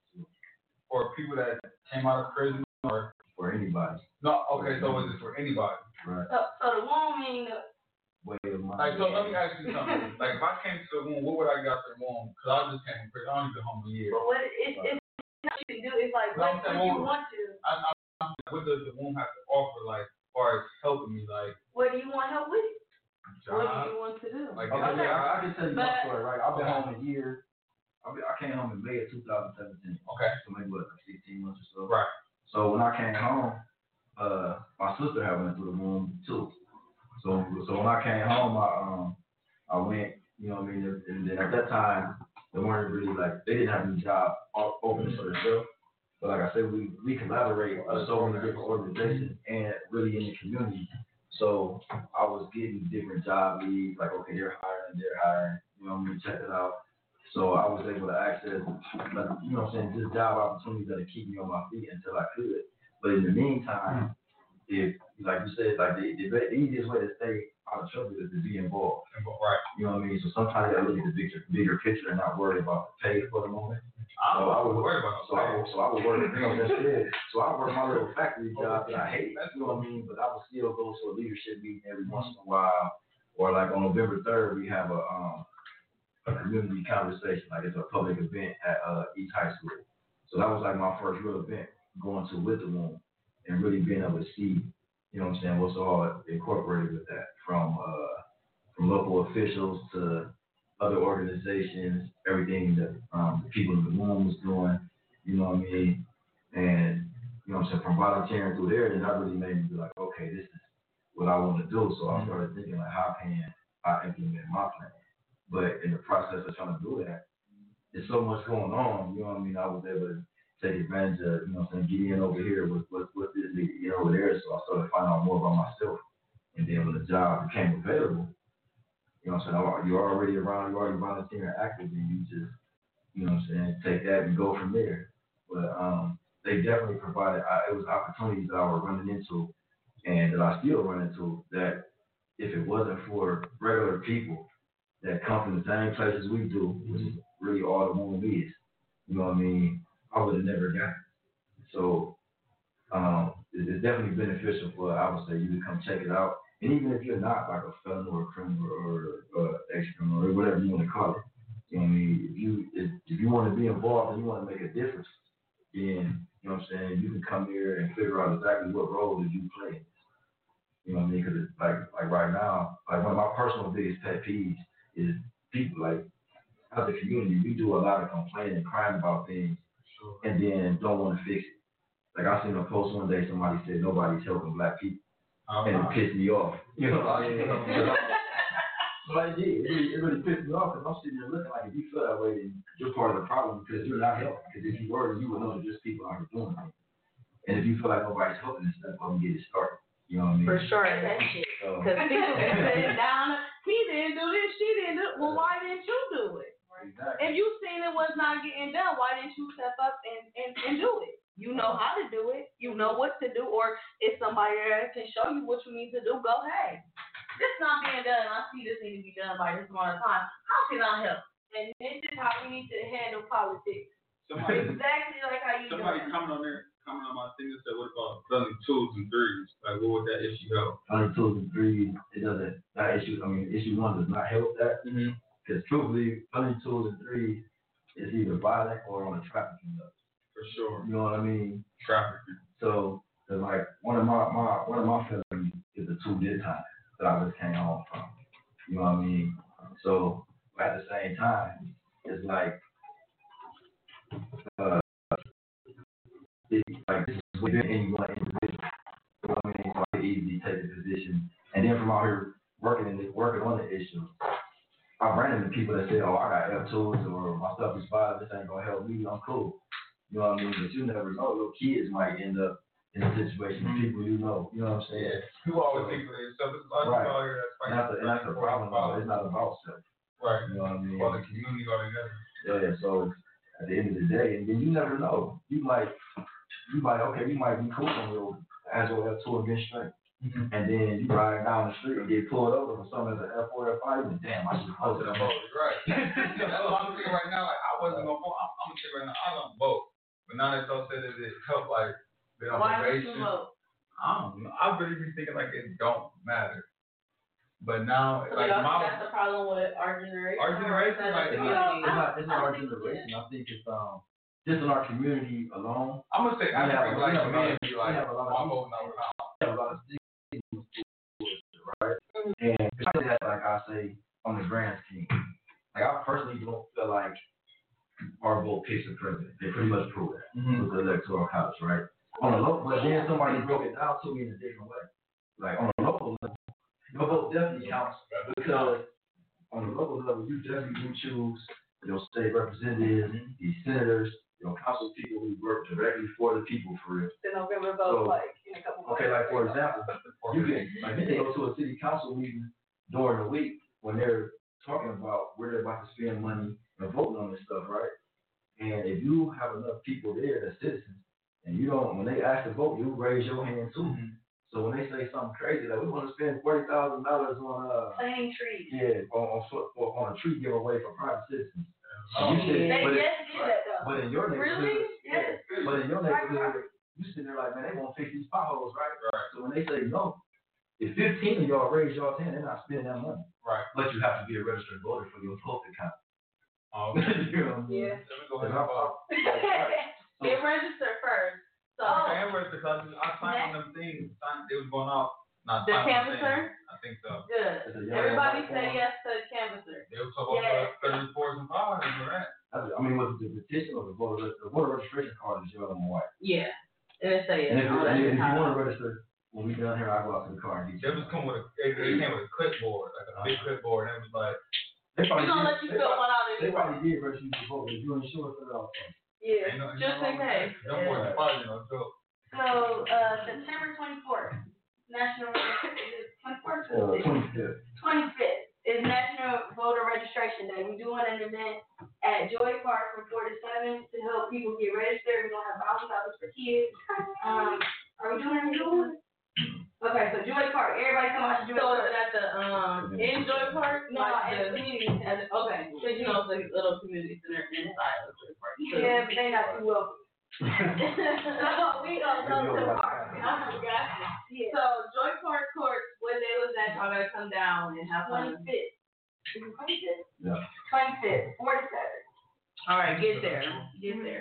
for people that came out of prison or for anybody? No, okay, so is it for anybody? Right. So, so the womb means the way of mind. Like, so let me ask you something. Like, if I came to the womb, what would I get to the womb? Because I just came from prison. I only been home a year. But what it, it's, it's not you can do. It's like, No, what do you well, want to do? I, I, what does the womb have to offer, like, as far as helping me, like? What do you want help with? Job? What do you want to do? Like, okay, okay. yeah, I, I can tell you But, my story, right? I've been home a year. I, been, I came home in May of two thousand seventeen. Okay. So maybe what, like sixteen months or so. Right. So when I came home, uh, my sister had went through the womb too. So so when I came home, I um I went, you know what I mean, and then at that time they weren't really like they didn't have any job open for themselves. But like I said, we we collaborate with so many different organizations and really in the community. So I was getting different job leads, like okay, they're hiring, they're hiring, you know what I mean, check it out. So I was able to access, like, you know what I'm saying, just job opportunities that'll keep me on my feet until I could. But in the meantime, if, like you said, like the, the, the easiest way to stay out of trouble is to be involved. Right. You know what I mean? So sometimes you gotta look at the bigger, bigger picture and not worry about the pay for the moment. I so I would worry about so I would, so I would work, you know, that's it. So I work my little factory job that I hate, you know what I mean? But I would still go to a leadership meeting every once in a while. Or like on November third, we have a um a community conversation, like it's a public event at uh, East High School. So that was like my first real event going to with the womb and really being able to see, you know what I'm saying, what's all incorporated with that, from uh, from local officials to other organizations, everything that um, the people in the womb was doing, you know what I mean, and you know what I'm saying, from volunteering through there, then that really made me be like, okay, this is what I want to do. So I started thinking like, how can I implement my plan? But in the process of trying to do that, there's so much going on, you know what I mean? I was able to take advantage of, you know what I'm saying, get in over here with with, with this nigga, get over there. So I started finding out more about myself. And then when the job became available, you know what I'm saying, you're already around, you're already volunteering actively, you just, you know what I'm saying, take that and go from there. But um, they definitely provided, uh, it was opportunities that I was running into and that I still run into that if it wasn't for regular people that come from the same places we do, which is really all the womb is, you know what I mean, I would have never gotten it. So um, it's definitely beneficial for, I would say, you to come check it out. And even if you're not like a felon or a criminal or uh, ex-criminal or whatever you want to call it, you know what I mean, if you if, if you want to be involved and you want to make a difference, then, you know what I'm saying, you can come here and figure out exactly what role that you play in this. You know what I mean? Because like, like right now, like one of my personal biggest pet peeves is people, like, as a community, we do a lot of complaining and crying about things and then don't want to fix it. Like I seen a post one day, somebody said nobody's helping black people. Uh-huh. And it pissed me off. You know what I mean? But yeah, it really, it really pissed me off because I'm sitting there looking like if you feel that way, then you're part of the problem because you're not helping. Because if you were, you would know that just people aren't doing it. And if you feel like nobody's helping, it's not going to get it started. You know what I mean? For sure, that shit. Because so. People can sit down, he didn't do this, she didn't do it. Well, why didn't you do it? Exactly. If you seen it was not getting done, why didn't you step up and, and, and do it? You know how to do it. You know what to do. Or if somebody there can show you what you need to do, go, hey, this is not being done. I see this need to be done by this amount of time. How can I help? And this is how we need to handle politics. Somebody, exactly like how you do it. Somebody coming on there, coming on my thing and said, what about felony twos and threes? Like, what would that issue go? Felony twos and threes, it doesn't, that issue, I mean, issue one does not help that. Because mm-hmm. truthfully, felony twos and threes is either violent or on a trafficking level. For sure. You know what I mean? Trafficking. So, like, one of my, my one of my felonies is a two-bit time that I just came home from. You know what I mean? So, at the same time, it's like, uh, it's like this is within any one individual. You know what I mean? So I can easily take the position. And then from out here working in the, working on the issue, I ran into people that say, oh, I got F twos or my stuff is violent, this ain't gonna help me, I'm cool. You know what I mean? But you never know, little kids might end up in a situation, mm-hmm. people you know, you know what I'm saying? Yeah. People always think for themselves. It's like right. out here that's and that's, the, and that's the problem, though. It's not about self. Right. You know what I mean? For the community altogether. Yeah, yeah, so at the end of the day, and then you never know. You might, you might, okay, you might be cool on your as well as two against strength. Mm-hmm. And then you ride down the street and get pulled over for something as an F four F five, and damn, I should post it. Right. That's what I'm saying right now. Like, I wasn't gonna vote. I'm, I'm gonna say right now, I don't vote. But now that y'all said that it helped, like, the observation. I don't know. I really be thinking like it don't matter. But now, so like, my. That's the problem with our generation. Our generation, like, it's not, it's not, it's not our generation. I think it's, um, just in our community alone. I'm gonna say, I have like, a man, be like, have a lot of voting out loud. We have a lot of stigma, right? And especially that, like I say, on the grand scheme. Like, I personally don't feel like our vote picks the president. They pretty much prove that mm-hmm. with the electoral college, right? On the local, but then somebody broke it down to me in a different way. Like, on the local level, your vote definitely counts because on the local level, you definitely do choose your state representatives, mm-hmm. these senators, your council people who work directly for the people for real. The November vote, so, like, in a couple of okay, like, for example, you can, like, you can go to a city council meeting during the week when they're talking about where they're about to spend money and voting on this stuff, right? And if you have enough people there that's citizens, and you don't, when they ask to vote, you raise your hand too. Mm-hmm. So when they say something crazy, like we want to spend forty thousand dollars on uh, planting trees, yeah, on, on on a tree giveaway for private citizens. Oh, you said, they but just did that though. But in your neighborhood, really? Yeah. Yes. But in your neighborhood, you sitting there like, man, they won't fix these potholes, right? Right. So when they say no, if fifteen of y'all raise y'all's hand, they're not spending that money. Right. But you have to be a registered voter for your vote to count. Oh, okay. You know what I mean? Yeah. Let me go ahead and vote. Get registered first. So oh. I am registered because I signed on them things. They was going off. Not the canvasser? I think so. Good. Everybody say yes to the canvasser. They were talking about thirty, fours, and fives, right? I mean, with the petition or the voter, the voter registration card is yellow and white. Yeah. And it say yes. And if, oh, and if you want to register, when we done here, I go out to the car and get you. They was coming with a, they, they came with a clipboard, like a big clipboard, and it was like, they probably gonna let you fill one out anyway. They probably did register you to vote. If you're insured, fill it out. Yeah, you know, just in case. Don't worry, probably no joke. So, uh, September twenty-fourth, National twenty-fourth, uh, twenty-fifth. twenty-fifth is National Voter Registration Day. We're doing an event at Joy Park from four to seven to help people get registered. We're gonna have bounce houses for kids. Um, are we doing anything? Okay, so Joy Park, everybody come out to Joy so Park. So is it at the um in Joy Park? No, like at the community center. Okay, so you know it's a little community center inside of Joy Park. Yeah, but they not too welcome. So we gonna go to the park. I forgot. Yeah. So Joy Park Court, what day was that? Y'all gotta come down and have fun. twenty-fifth. Is it twenty-fifth? Yeah. twenty-fifth, four to seven. All right, get there. Get there.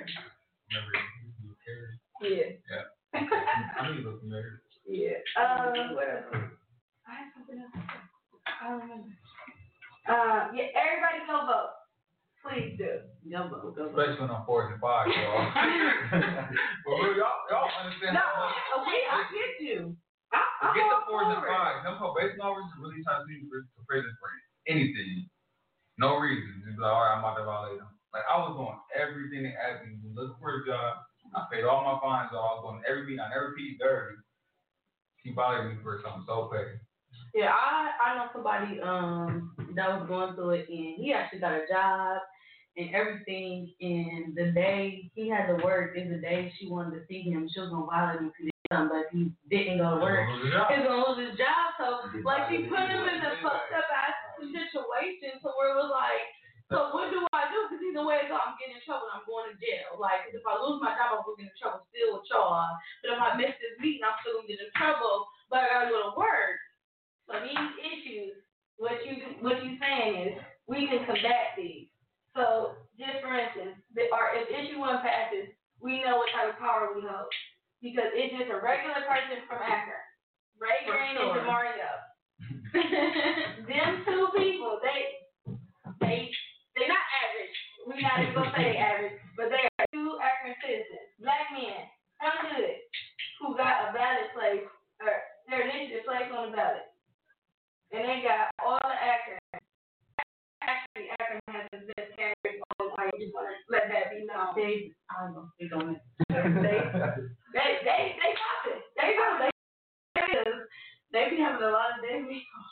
Yeah. Yeah. I knew you looked familiar. Yeah. Um, what else? I have something else. I don't remember. Uh, yeah, everybody go vote. Please do. Go vote. Go vote. Especially when I'm four and five, y'all. But really, y'all, y'all understand. No, how we, I get you. I, I get the fours and fives. Them probation officers really trying to see you for prison for anything. No reason. Just like, all right, I'm about to violate them. Like, I was doing everything they asked me to look for a job. I paid all my fines. So I was going every meeting. I never paid dirty. He violated me for something so petty. Yeah, I I know somebody um that was going through it, and he actually got a job and everything. And the day he had to work is the day she wanted to see him. She was gonna violate him for something, but he didn't go to work. He's gonna lose his job. So like she put him in a fucked up ass situation to where it was like, so what do I do? Because either way, so I'm getting in trouble. I'm going to jail. Like, cause if I lose my job, I'm gonna get in trouble still with y'all. But if I miss this meeting, I'm still gonna get in trouble. But I gotta go to work. So these issues, what you what you saying is we can combat these. So just for instance, the, our, if issue one passes, we know what type of power we hold because it's just a regular person from Akron, Ray Green sure. and Demario. Them two people, they they they not average. We're not even gonna say they average, but they are two Akron citizens, black men, from hood, who got a ballot place or their initiative placed on the ballot. And they got all the Akron. Actually, Akron has the best carriers on. I just want to let that be known. They, I don't know, they don't. They, they, they, they got it. They be having a lot of days.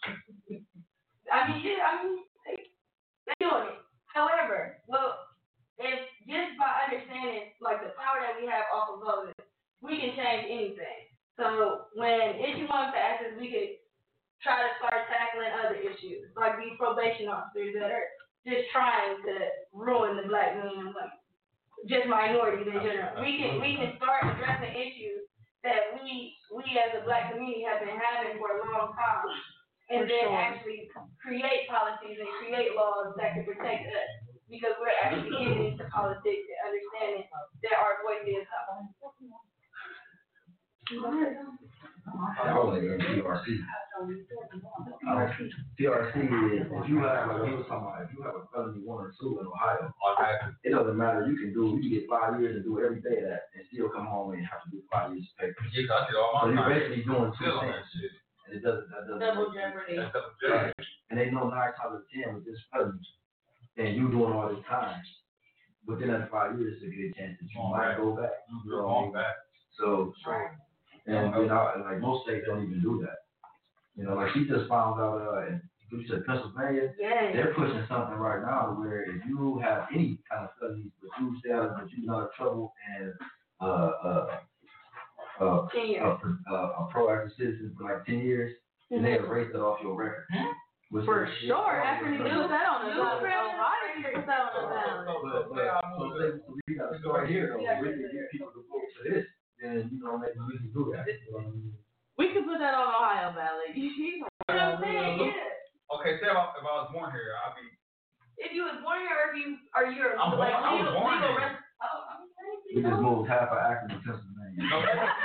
I mean, yeah, I mean, they, they doing it. However, well, if just by understanding, like, the power that we have off of voting, we can change anything. So when issue one passes, we could try to start tackling other issues, like these probation officers that are just trying to ruin the black men and women, just minorities in general. We can we can start addressing issues that we we as a black community have been having for a long time, and For then sure. actually create policies and create laws that can protect us, because we're actually getting into politics and understanding that our voice is something. I was in P R C. Uh, P R C is if you have like we were talking about, if you have a felony one or two in Ohio, it doesn't matter. You can do you can get five years and do every day of that and still come home and have to do five years of paper. Yeah, I did all my So you're time. basically doing two Still on things. that shit. And it doesn't that doesn't Double make sense. jeopardy. That's double jeopardy. Right. And they know nine times out of ten with this felony and you doing all this time. Within that five years to get a chance that you Oh, might right. go back. You're on back. So, so and you know, and like most states don't even do that. You know, like she just found out, uh, and you said Pennsylvania, Yes. they're pushing something right now where if you have any kind of felonies, but you stay out, but you're not in trouble and uh, uh, uh, a, a, a proactive citizen for like ten years, then they erase that off your record. Which For is- sure. After you do that on the You ballot, really- Ohio, you put that on the ballot. But, but, so, say- so we got to start here though. We can get people to vote for this, then you know maybe we can do that. You know what I mean? We can put that on Ohio ballot. You see what I'm saying? Yeah. Okay, say if I, if I was born here, I'd be. If you was born here, or if you are you a I'm like born- I was legal, born legal here. res- Oh, I'm We just moved half of Akron to Pennsylvania. No.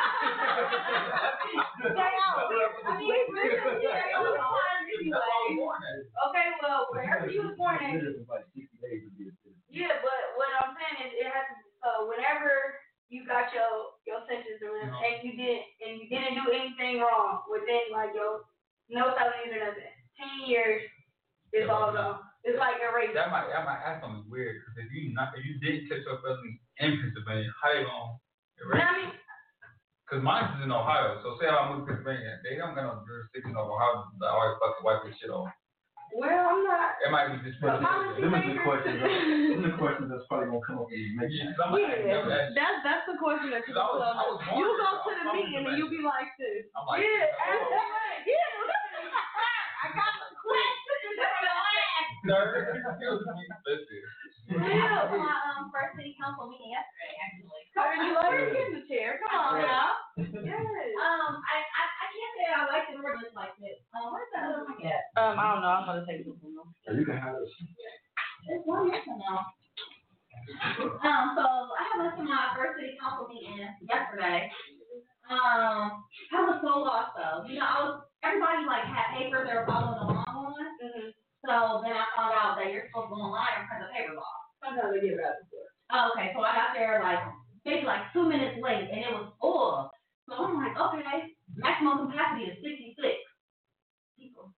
Stay out. I mean, really, stay out of Ohio anyway. Okay, well, wherever you was born at. It was like sixty days to be a citizen. Yeah, but what I'm saying is, it has to. So whenever you got your your sentence or whatever, and you did and you didn't do anything wrong within like your no felonies or nothing, ten years is all gone. It's like erased. That might that might ask something weird because if you not if you didn't catch your felony in Pennsylvania, how you gonna erase? I mean, Because mine is in Ohio, so say I moved to Pennsylvania, they don't got no jurisdiction over Ohio. I always fucking wipe this shit off. well, I'm not. It might be just But policy them is the makers. questions. Them the questions that's probably gonna come up when you make Yeah, that. 'cause I'm like, Yeah, never asked. that's that's the question that you I was- put I was on. born You here, go so to I'm the from meeting and you be like this. I'm like, Yeah, oh, yeah. I got the questions. sir, excuse me, listen. Yeah. my um, first city council meeting yesterday, actually. Cover you let her get in the chair. Come on now. Yes. Um, I, I, I can't say I liked it or disliked it. Um, where's that other one at? Um, I don't know. I'm gonna take it from them. You can have this. It's one missing now. Um, so I went to my first city council meeting yesterday. Um, I was so lost though. You know, I was everybody like had papers they were following along on. Mm-hmm. So then I found out that you're supposed to go online and print the paper law. Sometimes they get right before. Oh, okay, so I got there like maybe like two minutes late and it was full. So I'm like, okay, maximum capacity is sixty-six people.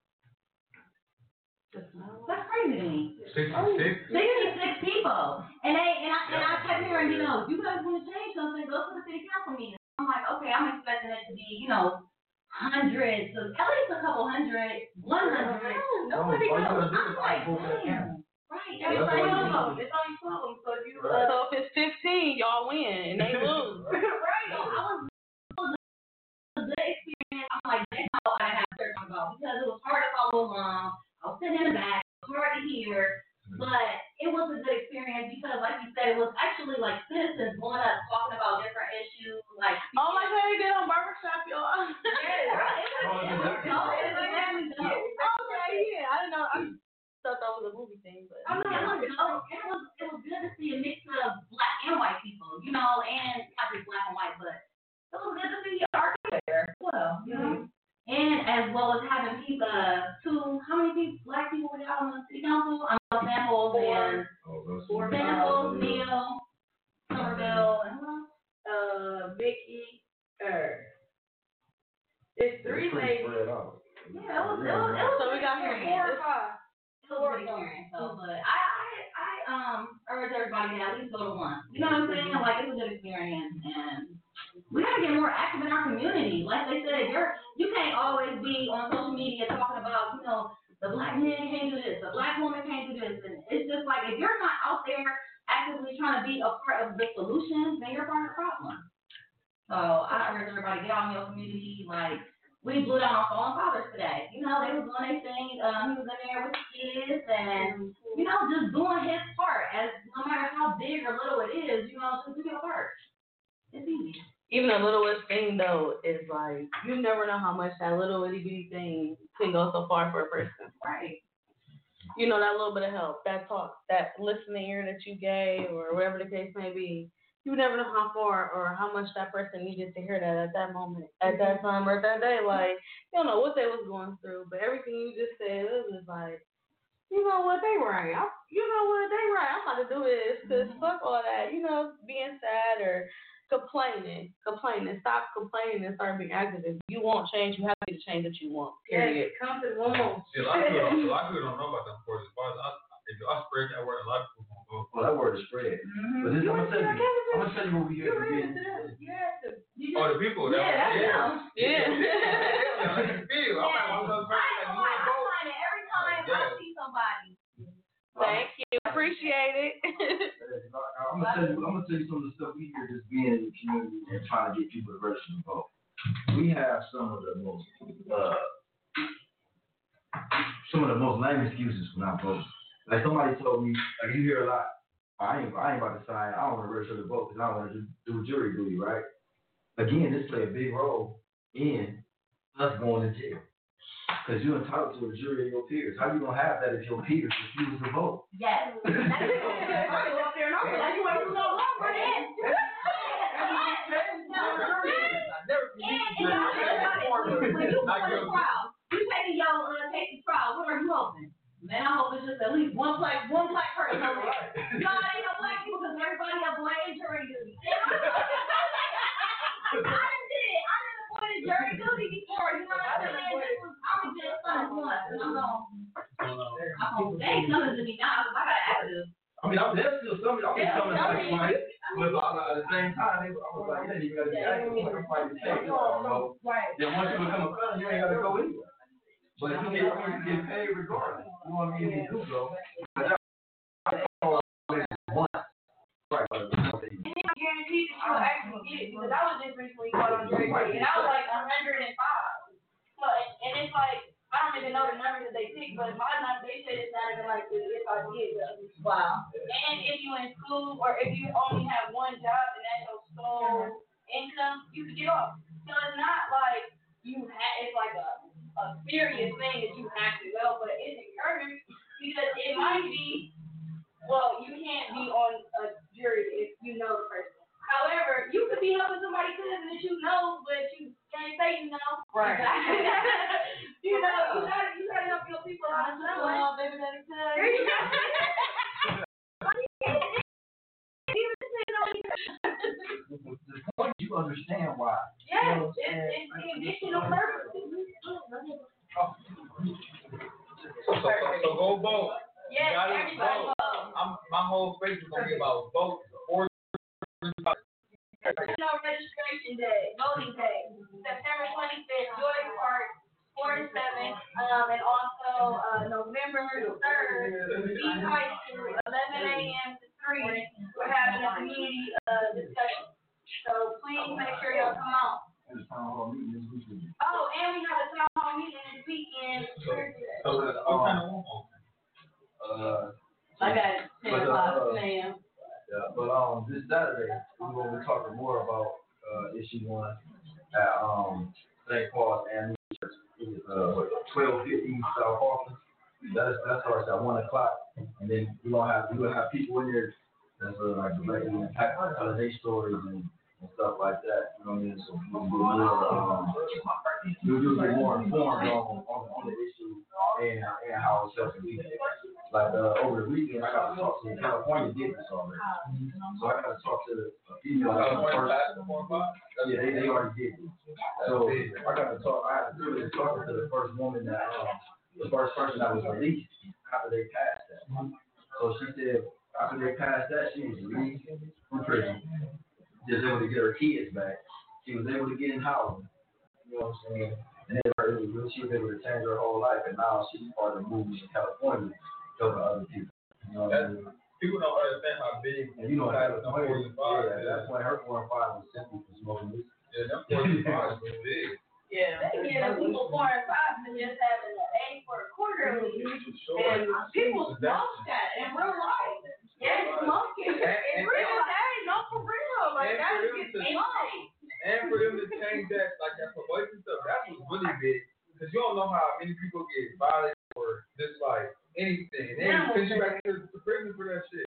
That's crazy to me. sixty-six? Sixty-six people. And they and I and I kept hearing, you know, you guys want to change something, go to the city council meeting. I'm like, okay, I'm expecting it to be, you know, hundreds, of, at least a couple hundred, one hundred. Nobody All you knows. gotta do is I'm like, vote that damn. in. Right. It's That's only all you two of them. need. It's only two of them. So if you Right. So if it's fifteen, y'all win and they lose. right. So I was a good experience. I'm like, that's how I have church on go because it was hard to follow along. I was sitting in the back, it was hard to hear, but it was a good experience because, like you said, it was actually like citizens going up talking about different issues, like. Oh my God, they did on barbershop, y'all. Yeah, it was, it was dope. It was exactly dope. Okay, yeah, I didn't know. I thought that was a movie thing, but. I mean, it was dope. It was it was good to see a mix of black and white people, you know, and not just black and white, but it was good to see art there as well, you know. And as well as having people, uh, two, how many people, black people we got on the city council? I'm um, Samples and Oh, that's Four Samples, Neil, Somerville, and who else? Uh, Vicky, er, it's three It's pretty ladies. spread out. Yeah, it was, it was, it was So we got here. Four or five. It was a good experience, though, but I, I, I, um, urge everybody to at least go to one. You know what I'm saying? Like, it's a good experience, and we gotta get more active in our community. Like they said, you're, you can't always be her problem. So I urge everybody get out in your community. Like we blew down our fallen fathers today. You know, they were doing their thing. Um, he was in there with the kids and you know, just doing his part. As no matter how big or little it is, you know, just do your part. It's easy. Even the littlest thing though is like you never know how much that little itty bitty thing can go so far for a person. Right. You know, that little bit of help, that talk, that listening ear that you gave, or whatever the case may be. You never know how far or how much that person needed to hear that at that moment, at that time, or that day. Like, you don't know what they was going through, but everything you just said, it was just like, you know what, they right. I, you know what, they right. I'm about to do this because fuck all that. You know, being sad or complaining, complaining. Stop complaining and start being active. If you want change, you have to be the change that you want. Period. Yes, come to the woman. See, a lot of people don't, a lot of people don't know about them courses. As far as I, if I spread that word, a lot of people won't go. Well, that word is spread. Mm-hmm. But this, I'm gonna tell you, I'm gonna tell you what we hear from being. Oh, the people. Yeah, that's yeah. them. Yeah. Yeah. How you feel? I'm like one of those I people ain't that gonna you lie, want to I find it every time I see somebody. Thank you. Appreciate it. I'm gonna tell you, I'm gonna tell you some of the stuff we hear just being in the community and trying to get people to register to vote. We have some of the most, uh, some of the most lame excuses for not voting. Like somebody told me, like you hear a lot, I ain't, I ain't about to sign, I don't want to register to vote because I don't want to do, do jury duty, right? Again, this play a big role in us going to jail. Because you're entitled to a jury of your peers. How you gonna have that if your peers refuse to vote? Yes. That's it. I go up there and I'm like, you want to do no longer then? When you go to trial, you taking your uh, case to trial, what are you hoping? Man, I hope it's just at least one black, one black person over there. No, it ain't no black people because everybody have black and jury duty. I done did it. I done avoided jury duty before. You know what I'm saying? This was, I was just fun once, and I'm going. I'm going. They ain't coming to me now because I got active. I mean, I'm there's still some, I'm yeah, coming to the point, but uh, at the same time, they, I was like, yeah, you gotta be active. Like, I'm fighting the state. Right. Then once you become a felon, you ain't gotta go anywhere. But you get, you get paid regardless. You know what I mean? If you do go. But that's one. Right. And it's guaranteed that you'll actually get it because I was just recently caught on jury duty and I was like one hundred five. So, and it's like, I don't even know the numbers that they pick, but my number, they said it's not even like this if I did though. Wow. And if you're in school or if you only have one job and that's your sole income, you can get off. So it's not like you have, it's like a, a serious thing that you have to go, but it's encouraged because it might be, well, you can't be on a jury if you know the person. However, you could be helping somebody cousin that you know, but you can't say you know. Right. you know, you gotta you gotta help your people out of somewhere. Oh, baby, let me tell you. The point you understand why. Yes, it's it's the additional purpose. So, so, so go vote. Yes, everybody vote. I'm, my whole face is gonna be about vote. Or No registration day, voting day, September twenty-fifth, Joy Park, four to seven, um, and also uh, November third, East High School, eleven a.m. to three. We're having a community uh, discussion, so please make sure y'all come out. Oh, and we have a town hall meeting this weekend. So, um, uh, I got it. ten o'clock, ten a.m. Yeah, but um, this Saturday we're gonna be talking more about uh issue one at um Saint Paul's and uh twelve fifty South Parkland. That's that starts at one o'clock, and then we're gonna have we're gonna have people in there that's uh, like directly impacted by their stories and, and stuff like that. You know what I mean? So we'll get more um we'll get more informed on on, on the issue and and how it's helping people. Like uh, over the weekend, I got to talk to California did this already. So I got to talk to a female. Yeah, they, they already did it. So I got to talk. I had the privilege of talking to the first woman that, um, the first person that was released after they passed that. So she said after they passed that, she was released from prison. She was able to get her kids back. She was able to get in housing. You know what I'm saying? And then her, she was able to change her whole life, and now she's part of the movement in California. Helping other people. You know what I mean? People don't understand how big. And you know, like, that's, them why, four and five, yeah, that's why her four and five was simple for smoking weed. Yeah, them four and five was big. Yeah. They give people four and five for just having an A for a quarterly. And people smoke that in real life. Yeah, smoke it in real life. Hey, no, for real. Like, that is insane. And for them to change that, like that promotion stuff, that was really big. Because you don't know how many people get violated for just like anything. They send you back to, to prison for that shit.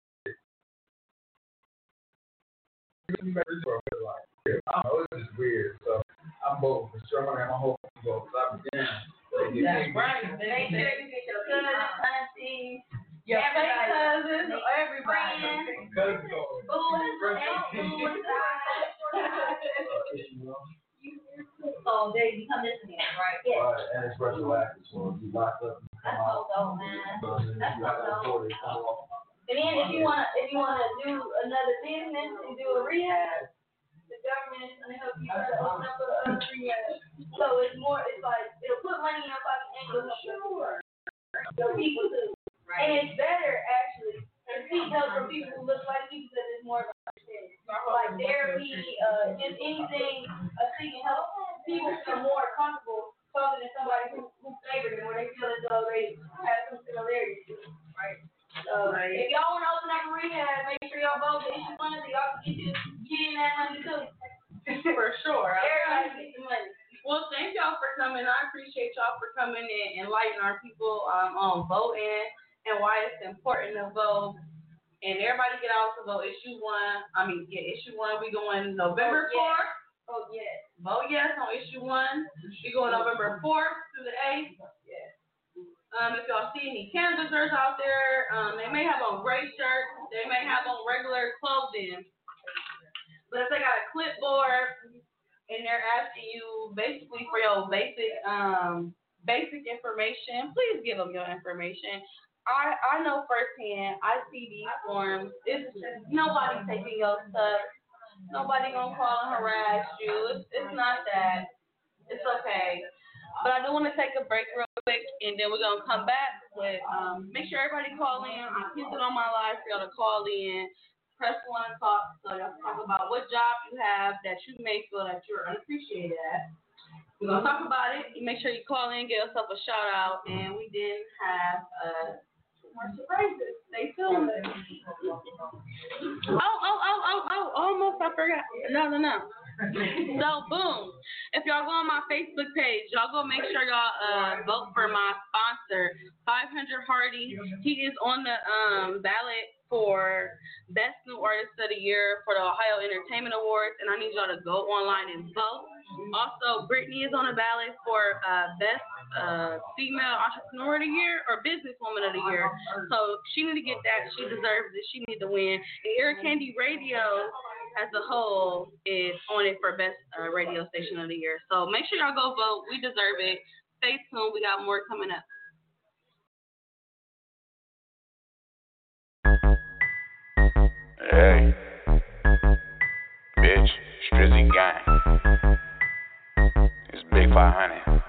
Send you back to prison for like, I don't know, it's just weird. So I'm voting for sure. I'm gonna have my whole thing vote because I'm down. That's right. Make sure you get your cousins, aunties, your fake cousins, everybody. Cousins going. Oh, there you become this again, right? Yeah. Right, and it's retroactive, so if you lock up, you That's come so out. dope, man. So then That's you have so to dope. afford it, come off. And then if you wanna if you wanna do another business and do a rehab, the government is gonna help you try to open up a, a rehab. So it's more it's like it'll put money in your pocket and it'll sure the people too. Right. And it's better actually to seek help from people who look like you because it's more of a understanding. Like therapy, uh just anything uh seeking help, people feel more comfortable talking to somebody who who favors them or they feel as though they have some similarities to them. Right. So right. If y'all want to open up a rehab, make sure y'all vote for issue one so y'all can get, you, get in that money too. For sure. Everybody get the money. Well, thank y'all for coming. I appreciate y'all for coming and enlightening our people um, on voting and why it's important to vote. And everybody get out to vote issue one. I mean, yeah, issue one. We going November fourth. Oh, yes. Vote yes on issue one. We going November fourth through the eighth. Yes. Um, if y'all see any canvassers out there, um, they may have on gray shirts, they may have on regular clothing. But if they got a clipboard and they're asking you basically for your basic um basic information, please give them your information. I, I know firsthand, I see these forms, it's just nobody taking your stuff. Nobody gonna call and harass you. It's, it's not that. It's okay. But I do want to take a break real quick, and then we're going to come back with, um, make sure everybody call in. I put it on my live for y'all to call in, press one to talk, so y'all can talk about what job you have that you may feel that you're unappreciated at. We're going to talk about it. You make sure you call in, give yourself a shout out, and we then have uh, more surprises. Stay tuned. Oh, oh, oh, oh, oh, almost I forgot. No, no, no. So, boom. If y'all go on my Facebook page, y'all go make sure y'all uh, vote for my sponsor, five hundred Hardy. He is on the um, ballot for Best New Artist of the Year for the Ohio Entertainment Awards, and I need y'all to go online and vote. Also, Brittany is on the ballot for uh, Best uh, Female Entrepreneur of the Year or Businesswoman of the Year. So she need to get that. She deserves it. She needs to win. And Ear Candy Radio as a whole is on it for Best uh, Radio Station of the Year. So make sure y'all go vote. We deserve it. Stay tuned. We got more coming up. Hey, bitch, Strizzy gang. It's Big five hundred.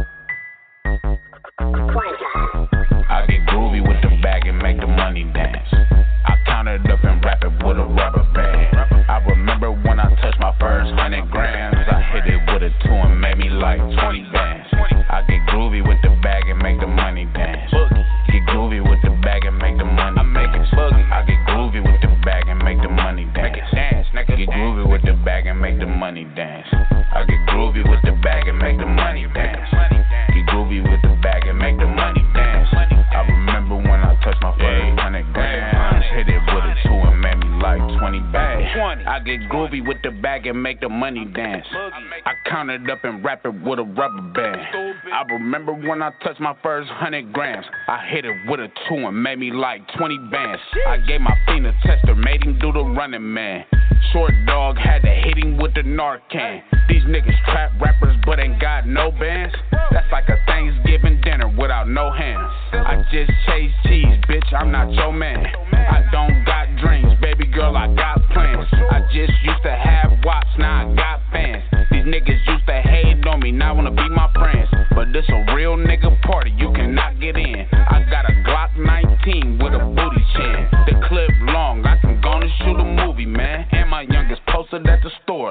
I get groovy with the bag and make the money dance. I count it up and wrap it with a rubber band. I remember when I touched my first hundred grams. I hit it with a two and made me like twenty bands. I get groovy with the bag and make the money dance. Get groovy with the bag and make the money dance. I get groovy with the bag and make the money dance. Get groovy with the bag and make the money dance. I get groovy with the bag and make the money dance. Get groovy with the bag and make the money dance. I remember when I touched my first hundred grams. Hit it with a two and made me like twenty bands. I get groovy with the bag and make the money dance. I count it up and wrap it with a rubber band. I remember when I touched my first hundred grams. I hit it with a two and made me like twenty bands. I gave my fiend a tester, made him do the running man. Short dog had to hit him with the Narcan. These niggas trap rappers but ain't got no bands. That's like a Thanksgiving dinner without no hands. I just chase cheese, bitch, I'm not your man. I don't got dreams, baby girl, I got plans. I just used to have wops, now I got fans. These niggas used to hate on me, now wanna be my friends. But this a real nigga party, you cannot get in. I got a Glock nineteen with a booty chin. The clip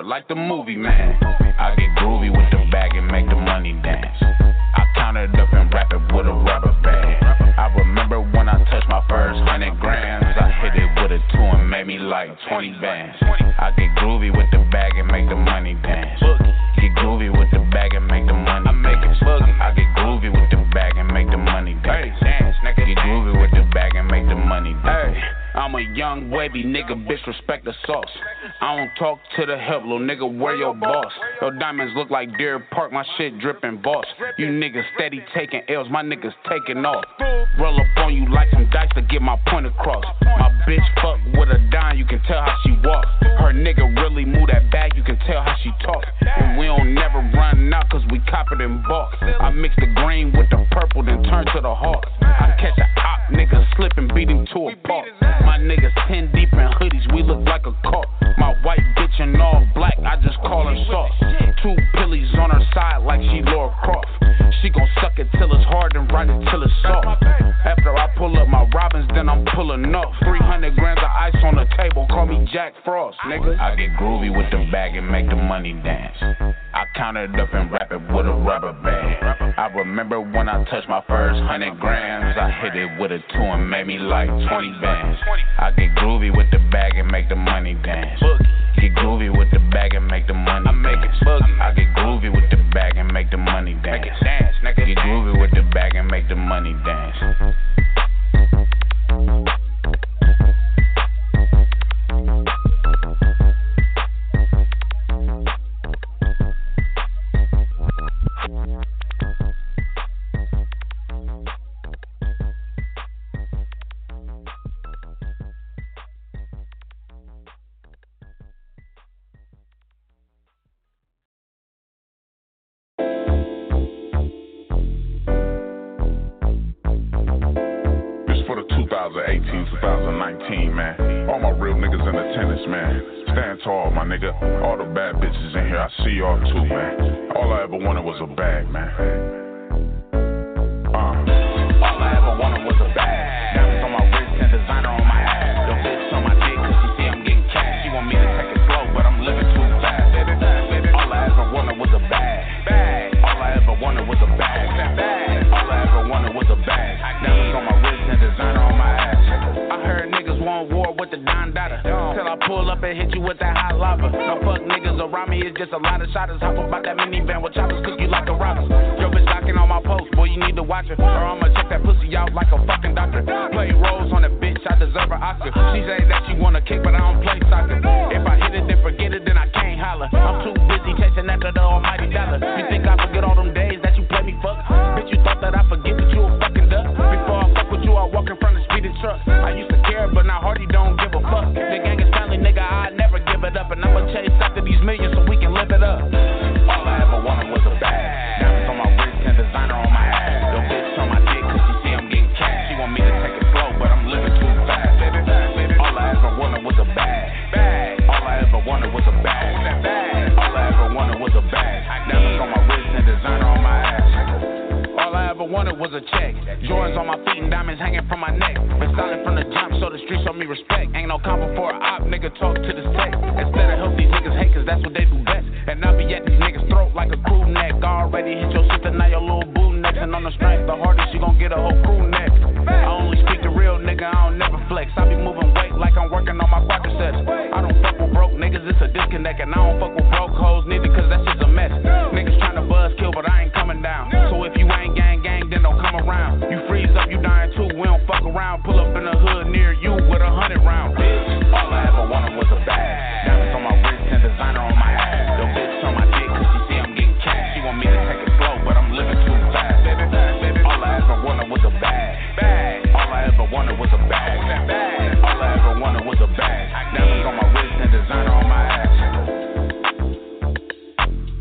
like the movie, man. I get groovy with the bag and make the money dance. I count it up and wrap it with a rubber band. I remember when I touched my first hundred grams. I hit it with a two and made me like twenty bands. I get groovy with the bag and make the money dance. Get groovy with the bag and make the money dance. I get groovy with the bag and make the money dance. Get groovy with the bag and make the money dance. I'm a young wavy nigga, bitch, respect the sauce. I don't talk to the help, little nigga, where your boss? Your diamonds look like Deer Park, my shit drippin' boss. You niggas steady taking L's, my niggas taking off. Roll up on you like some dice to get my point across. My bitch fuck with a dime, you can tell how she walk. Her nigga really move that bag, you can tell how she talk. And we don't never run out cause we cop it in bulk. I mix the green with the purple, then turn to the hawk. I catch a op nigga slip and beat him to a park. My niggas ten deep in hoodies, we look like a cart. My white bitch in all black, I just call her sauce. Two pillies on her side like she Laura Croft. She gon' suck it till it's hard and ride it till it's soft. After I pull up my Robins, then I'm pulling up. three hundred grams of ice on the table, call me Jack Frost, nigga. I get groovy with the bag and make the money dance. I count it up and wrap it with a rubber band. I remember when I touched my first hundred grams. I hit it with a two and made me like twenty bands. I get groovy with the bag and make the money dance. Get groovy with the bag and make the money dance. I get groovy with the bag and make the money dance. Get groovy with the bag and make the money dance. twenty eighteen, twenty nineteen, man. All my real niggas in attendance, man. Stand tall, my nigga. All the bad bitches in here, I see y'all too, man. All I ever wanted was a bag, man. Uh. All I ever wanted was a bag. Diamonds on my wrist and designer on my ass. The bitch on my dick cause she see I'm getting cash. She want me to take it slow, but I'm living too fast. All I ever wanted was a bag. All I ever wanted was a bag. All I ever wanted was a bag. Diamonds on my wrist and designer on my ass. I heard niggas want war with the Don Dada. Till I pull up and hit you with that hot lava. No fuck niggas around me, it's just a lot of shotters. Hop about that minivan with choppers, cook you like a robber. Yo bitch knocking on my post, boy you need to watch it. Or I'ma check that pussy out like a fucking doctor. Play roles on a bitch, I deserve an Oscar. She say that she wanna kick, but I don't play soccer. If I hit it, then forget it, then I can't holler. I'm too busy chasing after the almighty dollar. You think I forget all them days that you play me fuck? Bitch, you thought that I forget that you a fucking duck? Before I fuck with you, I walk in front of speeding truck. I used to care, but now Hardy don't give a fuck. The gang is family, nigga, I never give it up. And I'ma chase after these millions so we can live it up. All I ever wanted was a bag. Diamonds on my wrist and designer on my ass. Yo bitch on my dick cause she see I'm getting cash. She want me to take it slow, but I'm living too fast. All I ever wanted was a bag. All I ever wanted was a bag. All I ever wanted was a bag. Diamonds on my wrist and designer on my ass. All I ever wanted was a check. Jordans on my feet and diamonds hanging from my neck. Been solid from the jump, so the streets show me respect. Ain't no combo for a op, nigga, talk to the sex. Instead of help these niggas hate, cause that's what they do best. And I be at these niggas' throat like a crew neck. Already hit your sister, now your little boo next. And on the strength, the hardest, you gon' get a whole crew next. I only speak the real nigga, I don't never flex. I be moving weight like I'm working on my quadriceps. I don't fuck with broke niggas, it's a disconnect. And I don't fuck with broke hoes neither, cause that's just a mess. Niggas tryna buzz kill, but I ain't coming down. So if you ain't gang gang, then don't come around. You freeze up, you dying too, we don't fuck around. Pull up in the hood near you with a hundred round, bitch. All I ever wanted was a bag. Diamonds on my wrist and designer on my ass. The bitch on my dick cause she see I'm getting cash. She want me to take it slow, but I'm living too fast. All I ever wanted was a bag. All I ever wanted was a bag. All I ever wanted was a bag. Diamonds on my wrist and designer on my ass.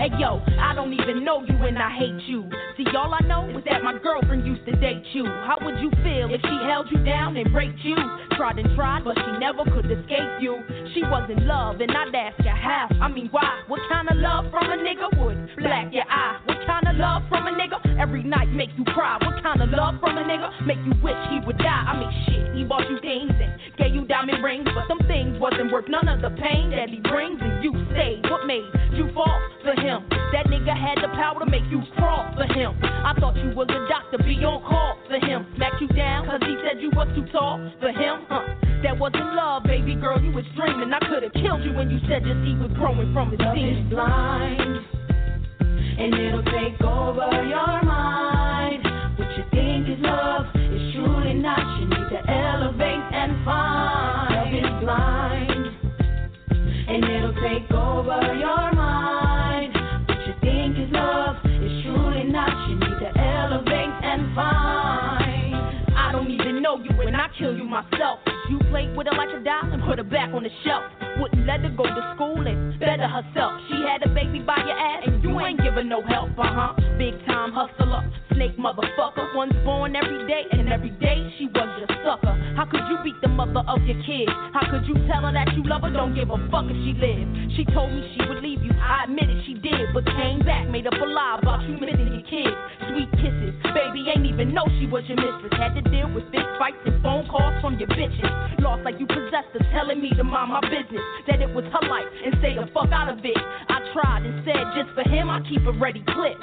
Hey yo, I don't even know you and I hate you. See, all I know is that my girlfriend used to date you. How would you feel if she held you down and raped you? Tried and tried, but she never could escape you. She was in love, and I'd ask you how. I mean, why? What kind of love from a nigga would black your eye? What kind of love from a nigga every night make you cry? What kind of love from a nigga make you wish he would die? I mean, shit, he bought you things and gave you diamond rings, but some things wasn't worth none of the pain that he brings, and you stayed. What made you fall for him? That nigga had the power to make you crawl for him. I thought you was a doctor, be on call for him. Smack you down cause he said you was too tall for him, huh? That wasn't love, baby girl, you was dreaming. I could've killed you when you said your seed was growing from his seed. Blind, and it'll take over your mind. What you think is love is truly not. You need to elevate and find. Love is blind, and it'll take over your mind. What you think is love is truly not. You need to elevate and find. I don't even know you and I kill you myself. You played with her like a doll and put her back on the shelf. Wouldn't let her go to school and better herself. She had a baby by your ass and you ain't giving no help, uh-huh. Big time hustler, snake motherfucker. One's born every day and every day she was your sucker. How could you beat the mother of your kids? How could you tell her that you love her? Don't give a fuck if she lived. She told me she would leave you, I admit it, she did. But came back, made up a lie about you missing your kids. Sweet kisses, baby ain't even know she was your mistress. Had to deal with fist fights and phone calls from your bitches. Lost like you possessed her, telling me to mind my business. That it was her life and stay the fuck out of it. I tried and said just for him I keep a ready clip.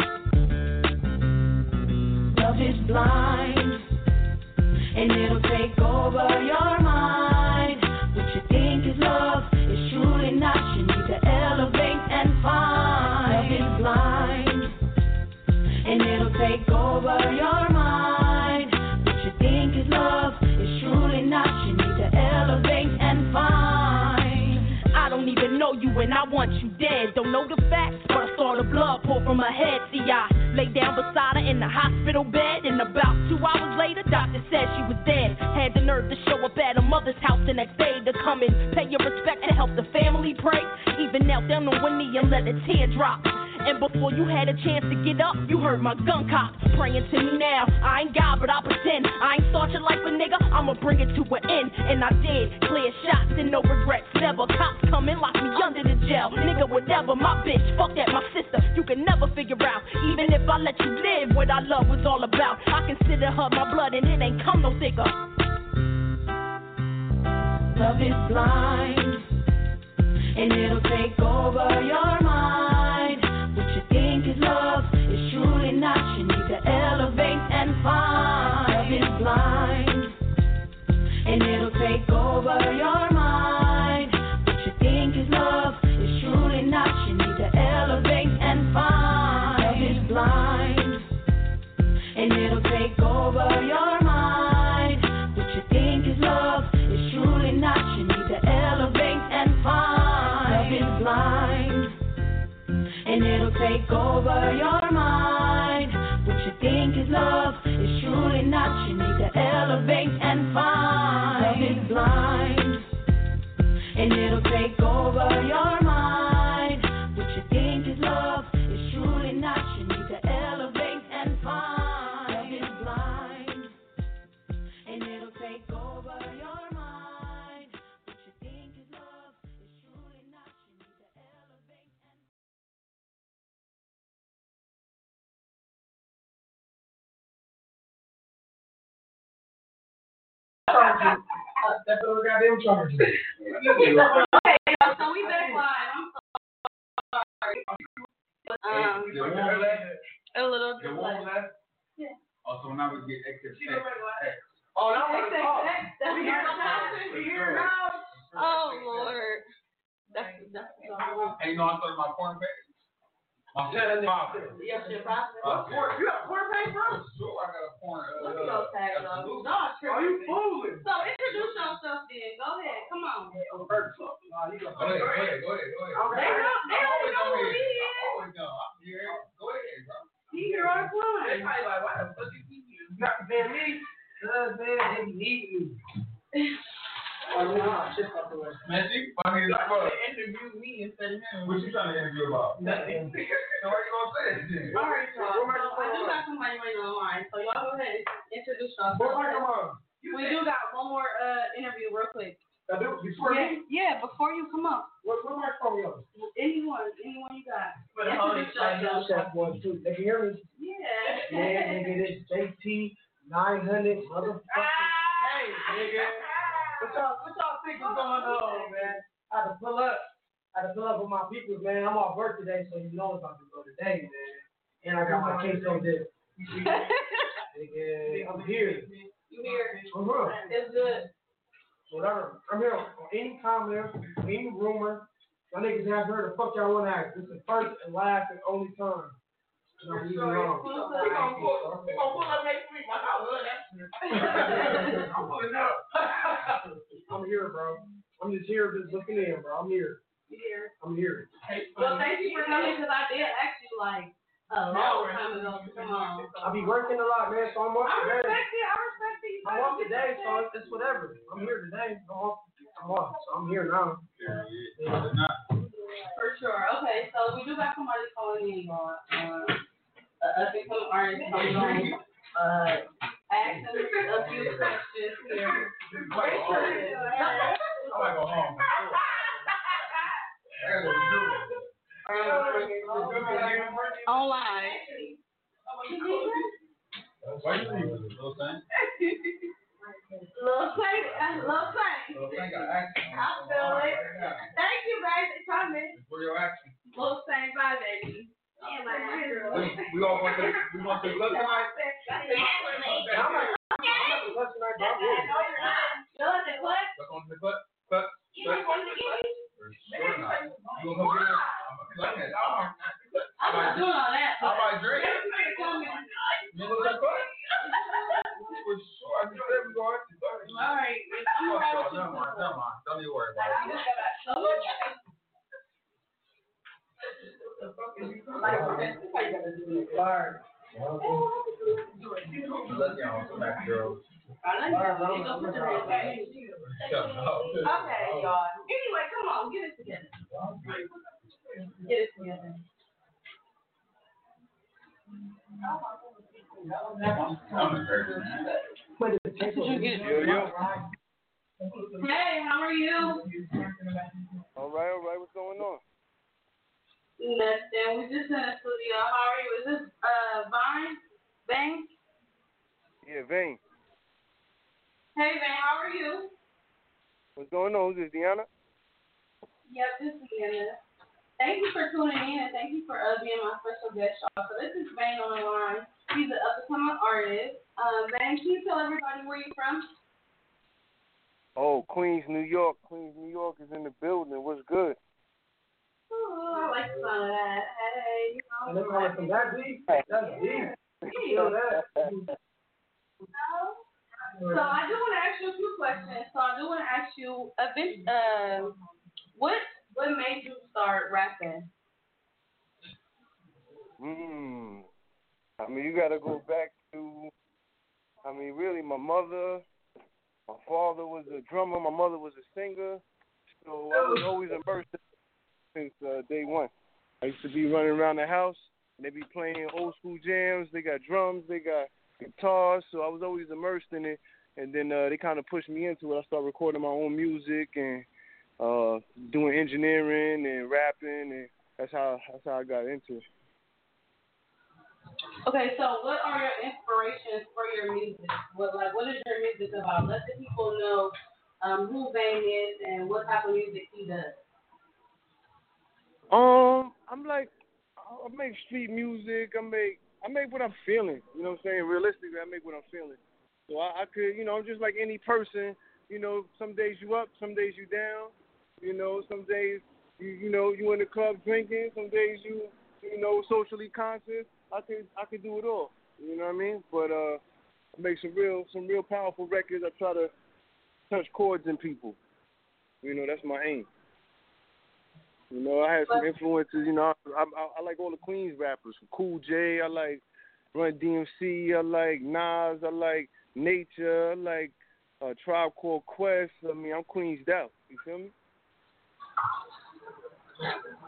Love is blind, and it'll take over your mind. What you think is love is truly not. You need to elevate and find. Love is blind, and it'll take over your mind. What you think is love is truly not. You need to elevate and find. I don't even know you and I want you dead. Don't know the facts, but I saw the blood pour from her head. See, I lay down beside her in the hospital bed, and about two hours later, doctor said she was dead. Had the nerve to show up at her mother's house the next day to come and pay your respect and help the family pray. Even knelt down on one knee and let a tear drop. And before you had a chance to get up, you heard my gun cock praying to me now. I ain't God, but I pretend. I ain't start your life a nigga, I'ma bring it to an end. And I did, clear shots and no regrets. Never cops come and lock me under the jail. Nigga, whatever, my bitch, fuck that, my sister. You can never figure out, even if I let you live, what our love was all about. I consider her my blood and it ain't come no thicker. Love is blind, and it'll take over your mind. What you think is love is truly not. You need to elevate and find. Love is blind, and it'll take over your mind. What you think is love is truly not. You need to elevate and find. Love is blind, and it'll take over your mind. What you think is love is truly not. You need to elevate and find. Love is blind, and it'll take over your mind. What you think is love is truly not. You need to elevate and find. Love is blind, and it'll take over your mind. What you think is love is truly not. You need to elevate and find. Love is blind, and it'll take over your mind. What you think is love is truly not. You need to elevate and That's what we got them charging. Okay, so we back live. I'm so sorry. Um, a little The one left? Yeah. Oh, so now we get extra text. Oh, no, X, X, X. That's we your got here now. Oh, Lord. That's, that's, Hey, you know, I started my porn page. My Yeah, father. yes, your father. Uh, You got porn page, bro? Sure, I got a porn. Uh, Look at those tags on. absolute. Dog tripping. Are you fooling? So introduce yourself then. Go ahead. Come on. Oh, first up. Nah, you got Go ahead, go ahead, go ahead, go ahead. They know, they already know who he I is. always know. I'm here. Go ahead, bro. He here on the They line. probably like, why the fuck you keep you? You got to ban me? Uh, man, they need you. Oh, nah, shit, fuck the way. Man, she funny as You got fuck. to interview me and What you trying to interview about? Nothing. So what you gonna say? All right, y'all. So I do got somebody waiting online, so y'all go ahead and introduce yourself. We do got one more uh interview real quick. I do before yeah, me. Yeah, before you come up. What what microphone you on? Anyone, anyone you got. Introduce yourself. Check one two. They can hear me. Yeah. Yeah, nigga, this J T nine hundred motherfucking. Hey, nigga. What y'all what y'all think is going on, man? I had to pull up. I had to pull up with my people, man. I'm off work today, so you know it's about to go today, man. And I got my case on there. Nigga, I'm here. You here? I'm here. It's good. Whatever. I'm here on any comment, any rumor. Y'all niggas have heard the fuck y'all want to ask. This is the first and last and only time. And I'm leaving alone. We gonna pull, we gonna pull up next week. I love that. I'm pulling up. I'm here, bro. I'm just here, just looking in, bro. I'm here. You here? I'm here. Well, thank you for coming because I did ask you like a long time ago to come on. I be working a lot, man, so I'm off I today. respect it. I respect it. I'm off today, so it's just whatever. I'm here today. I'm off. I'm off, so I'm here now. For sure. Okay, so we do got somebody calling in, y'all. Uh, uh, up and coming artist coming on. Uh, ask them a few questions here. I might go home. Online. Why you leaving? Little thing? Little thing, little thing. Little thing got action. I feel it. Thank you, guys, for coming. Where your action? Little thing, bye, baby. Yeah, my girl. We all want to. We want to look tonight. I'm like, I'm like, what's tonight, bro? Look at what? Look on the butt. Butt. You don't want to get me? Sure not. You gonna come get it? I'm not doing all that. I might drink. You look at butt? For sure. I just said we going to. All right. I'm all right with you. Never mind. Never mind. Don't even worry about it. Let me on some back girls. Okay, y'all. Anyway, come on, get it together. Get it together. Hey, how are you? All right, all right. What's going on? Nothing. We just in the studio. How are you? Is this uh Vine? Bang? Yeah, Vane. Hey, Vane, how are you? What's going on? Who's this, Deanna? Yep, this is Deanna. Thank you for tuning in and thank you for uh, being my special guest, y'all. So this is Vane on the line. He's an up-and-coming artist. Um, Vane, can you tell everybody where you're from? Oh, Queens, New York. Queens, New York is in the building. What's good? Ooh, I like the sound of that. Hey, you know. And then coming from that deep, that's deep. You know that. So I do want to ask you a few questions. So I do want to ask you, a bit, uh, what what made you start rapping? Hmm. I mean, you got to go back to, I mean, really, my mother, my father was a drummer, my mother was a singer, so I was always immersed since uh, day one. I used to be running around the house, and they be playing old school jams. They got drums, they got guitars, so I was always immersed in it. And then uh, they kind of pushed me into it. I started recording my own music and uh, doing engineering and rapping, and that's how that's how I got into it. Okay, so what are your inspirations for your music? What like what is your music about? Let the people know um, who Vane is and what type of music he does. Um, I'm like, I make street music. I make I make what I'm feeling. You know what I'm saying? Realistically, I make what I'm feeling. So I, I could, you know, I'm just like any person. You know, some days you up, some days you down. You know, some days you you know you in the club drinking. Some days you you know socially conscious. I could I could do it all. You know what I mean? But uh, I make some real some real powerful records. I try to touch chords in people. You know, that's my aim. You know, I had some influences. You know, I, I, I like all the Queens rappers. Cool J, I like Run D M C, I like Nas, I like Nature, I like uh, Tribe Called Quest. I mean, I'm Queensed out. You feel me?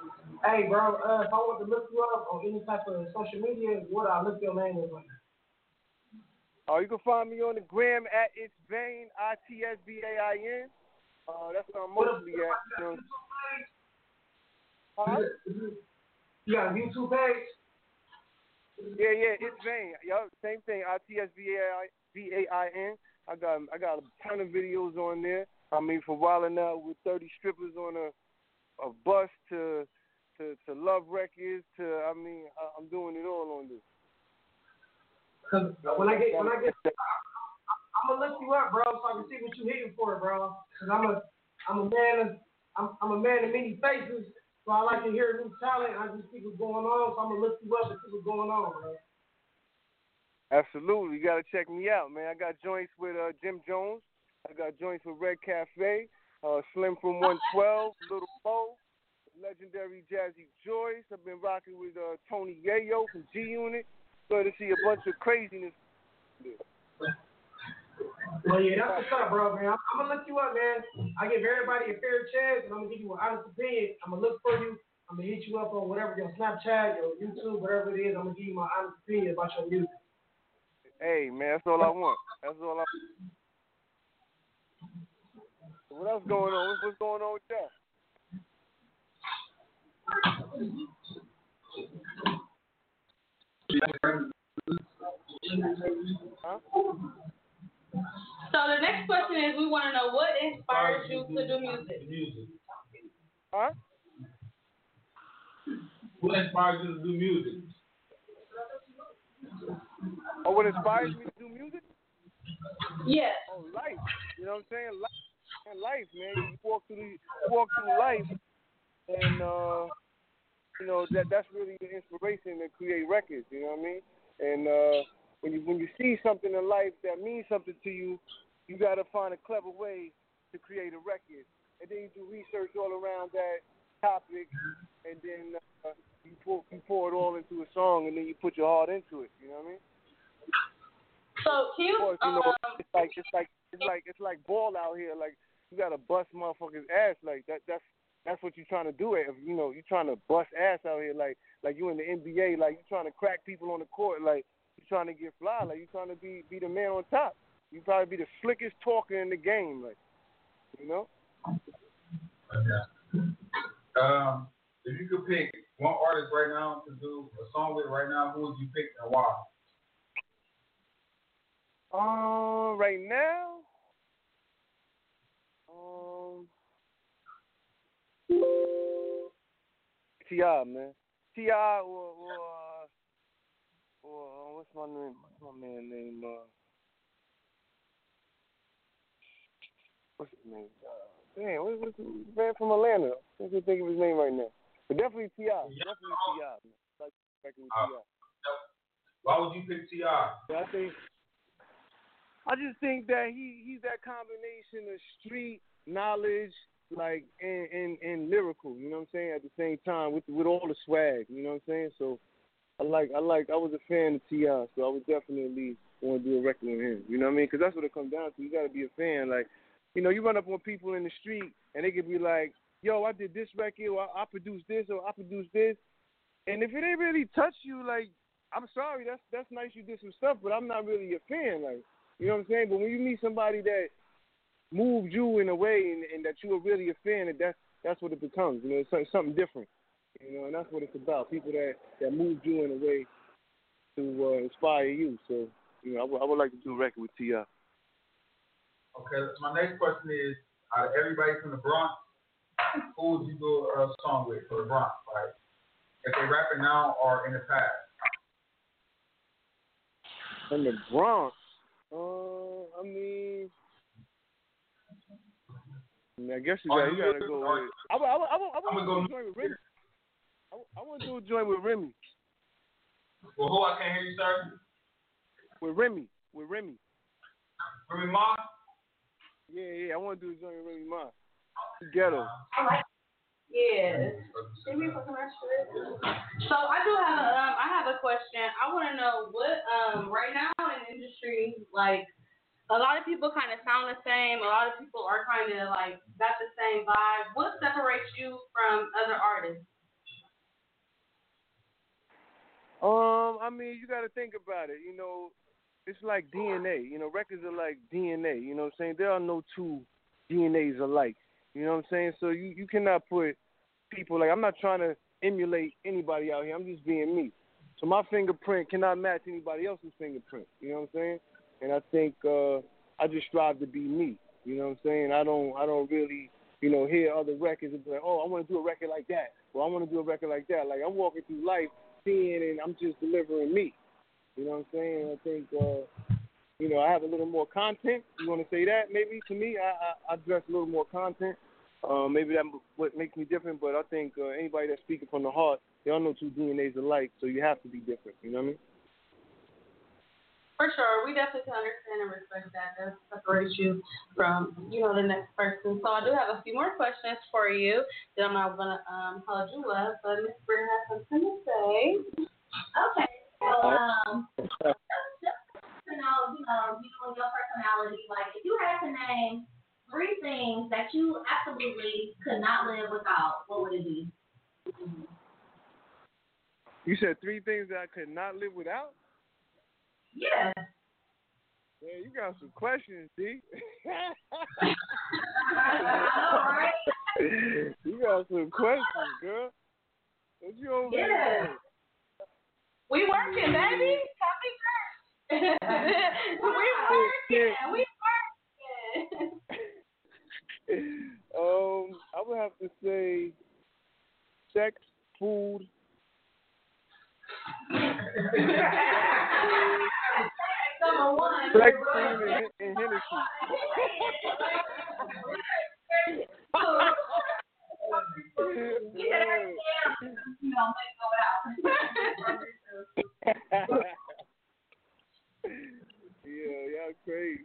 Hey, bro, uh, if I want to look you up on any type of social media, what I look your name up on? Oh, you can find me on the gram at It's Vain, I T S V A I N. Uh, that's where I'm mostly at. You know. Uh-huh. You got a YouTube page? Yeah, yeah, It's Vain. Yo, same thing, I T S V A I N. I got I got a ton of videos on there. I mean, from wilding out with thirty strippers on a a bus to to to love records to I mean, I, I'm doing it all on this. Cause when I get when I get, I, I'm gonna look you up, bro, so I can see what you hitting for, bro. Cause I'm a I'm a man of I'm I'm a man of many faces, so I like to hear new talent. I just see what's going on, so I'm gonna look you up and see what's going on, bro. Absolutely, you gotta check me out, man. I got joints with uh, Jim Jones. I got joints with Red Cafe, uh, Slim from one twelve, Little Mo, legendary Jazzy Joyce. I've been rocking with uh, Tony Yayo from G Unit. So to see a bunch of craziness. Well, yeah, that's what's up, bro, man. I'm, I'm gonna look you up, man. I give everybody a fair chance, and I'm gonna give you an honest opinion. I'm gonna look for you. I'm gonna hit you up on whatever your Snapchat, your YouTube, whatever it is. I'm gonna give you my honest opinion about your music. Hey, man, that's all I want. That's all I. What else going on? What's going on with that? Huh? So the next question is, we want to know what inspires you to do music. Music. Huh? What inspires you to do music? Oh, what inspires me to do music? Yes. Oh, life. You know what I'm saying? Life, man, life, man. You walk through, the, you walk through life, and uh, you know that that's really the inspiration to create records. You know what I mean? And uh, when you when you see something in life that means something to you, you gotta find a clever way to create a record, and then you do research all around that topic, and then uh, you pour you pour it all into a song, and then you put your heart into it. You know what I mean? So can you, of course, you know, um, it's like it's like it's like it's like ball out here. Like you gotta bust motherfuckers' ass. Like that. That's that's what you're trying to do. If you know you're trying to bust ass out here. Like like you in the N B A. Like you're trying to crack people on the court. Like you're trying to get fly. Like you're trying to be be the man on top. You probably be the slickest talker in the game. Like you know. Yeah. Um, if you could pick one artist right now to do a song with right now, who would you pick and why? Um, right now, um, T I man, T I or or, uh, or uh, what's my name? What's my man name? Uh, what's his name? Uh, damn, what, what's the man from Atlanta? I can't think of his name right now. But definitely T I Definitely T I man. Like, definitely Uh, T I Why would you pick T I? I think. I just think that he, he's that combination of street knowledge, like and, and, and lyrical. You know what I'm saying? At the same time, with with all the swag. You know what I'm saying? So I like I like I was a fan of T I, so I would definitely want to do a record with him. You know what I mean? Because that's what it comes down to. You got to be a fan. Like, you know, you run up on people in the street and they could be like, "Yo, I did this record, or I, I produced this, or I produced this," and if it ain't really touch you, like, I'm sorry, that's that's nice you did some stuff, but I'm not really a fan. Like. You know what I'm saying? But when you meet somebody that moved you in a way and, and that you are really a fan, and that's that's what it becomes. You know, it's something different. You know, and that's what it's about. People that, that moved you in a way to uh, inspire you. So, you know, I, w- I would like to do a record with T I Okay, my next question is, out of everybody from the Bronx, who would you do a song with for the Bronx? Like, if they rapping now or in the past? In the Bronx. Uh, I mean, I, mean, I guess you, got, you gotta go with. I, I, I, I, I want to do a joint with Remy. I, I want to do a joint with Remy. Well, who? I can't hear you, sir. With Remy, with Remy. Remy Ma. Yeah, yeah. I want to do a joint with Remy Ma. Ghetto. Yeah. So I do have a, um, I have a question. I want to know what, um, right now in the industry, like, a lot of people kind of sound the same. A lot of people are kind of, like, got the same vibe. What separates you from other artists? Um, I mean, you got to think about it. You know, it's like D N A. You know, records are like D N A. You know what I'm saying? There are no two D N As alike. You know what I'm saying? So you, you cannot put people, like, I'm not trying to emulate anybody out here. I'm just being me. So my fingerprint cannot match anybody else's fingerprint. You know what I'm saying? And I think uh, I just strive to be me. You know what I'm saying? I don't I don't really, you know, hear other records and be like, oh, I want to do a record like that. Or I want to do a record like that. Like, I'm walking through life seeing and I'm just delivering me. You know what I'm saying? I think, uh, you know, I have a little more content. You want to say that? Maybe to me, I, I, I dress a little more content. Uh, maybe that's what makes me different, but I think uh, anybody that's speaking from the heart, they all know two D N As alike, so you have to be different. You know what I mean? For sure. We definitely can understand and respect that. That separates you from, you know, the next person. So I do have a few more questions for you that I'm not going to um, hold you up, but Miss Brie has something to say. Okay. So, um, just to know, you know, you and your personality, like, if you had to name three things that you absolutely could not live without, what would it be? You said three things that I could not live without? Yeah. Yeah, you got some questions, D. Right? You got some questions, girl. What you over yeah. there? We working, baby. Happy birthday. we working. We working. um, I would have to say sex, food. Number one. Sex, food, and, and Hennessy. You know, make go out. Yeah, y'all crazy.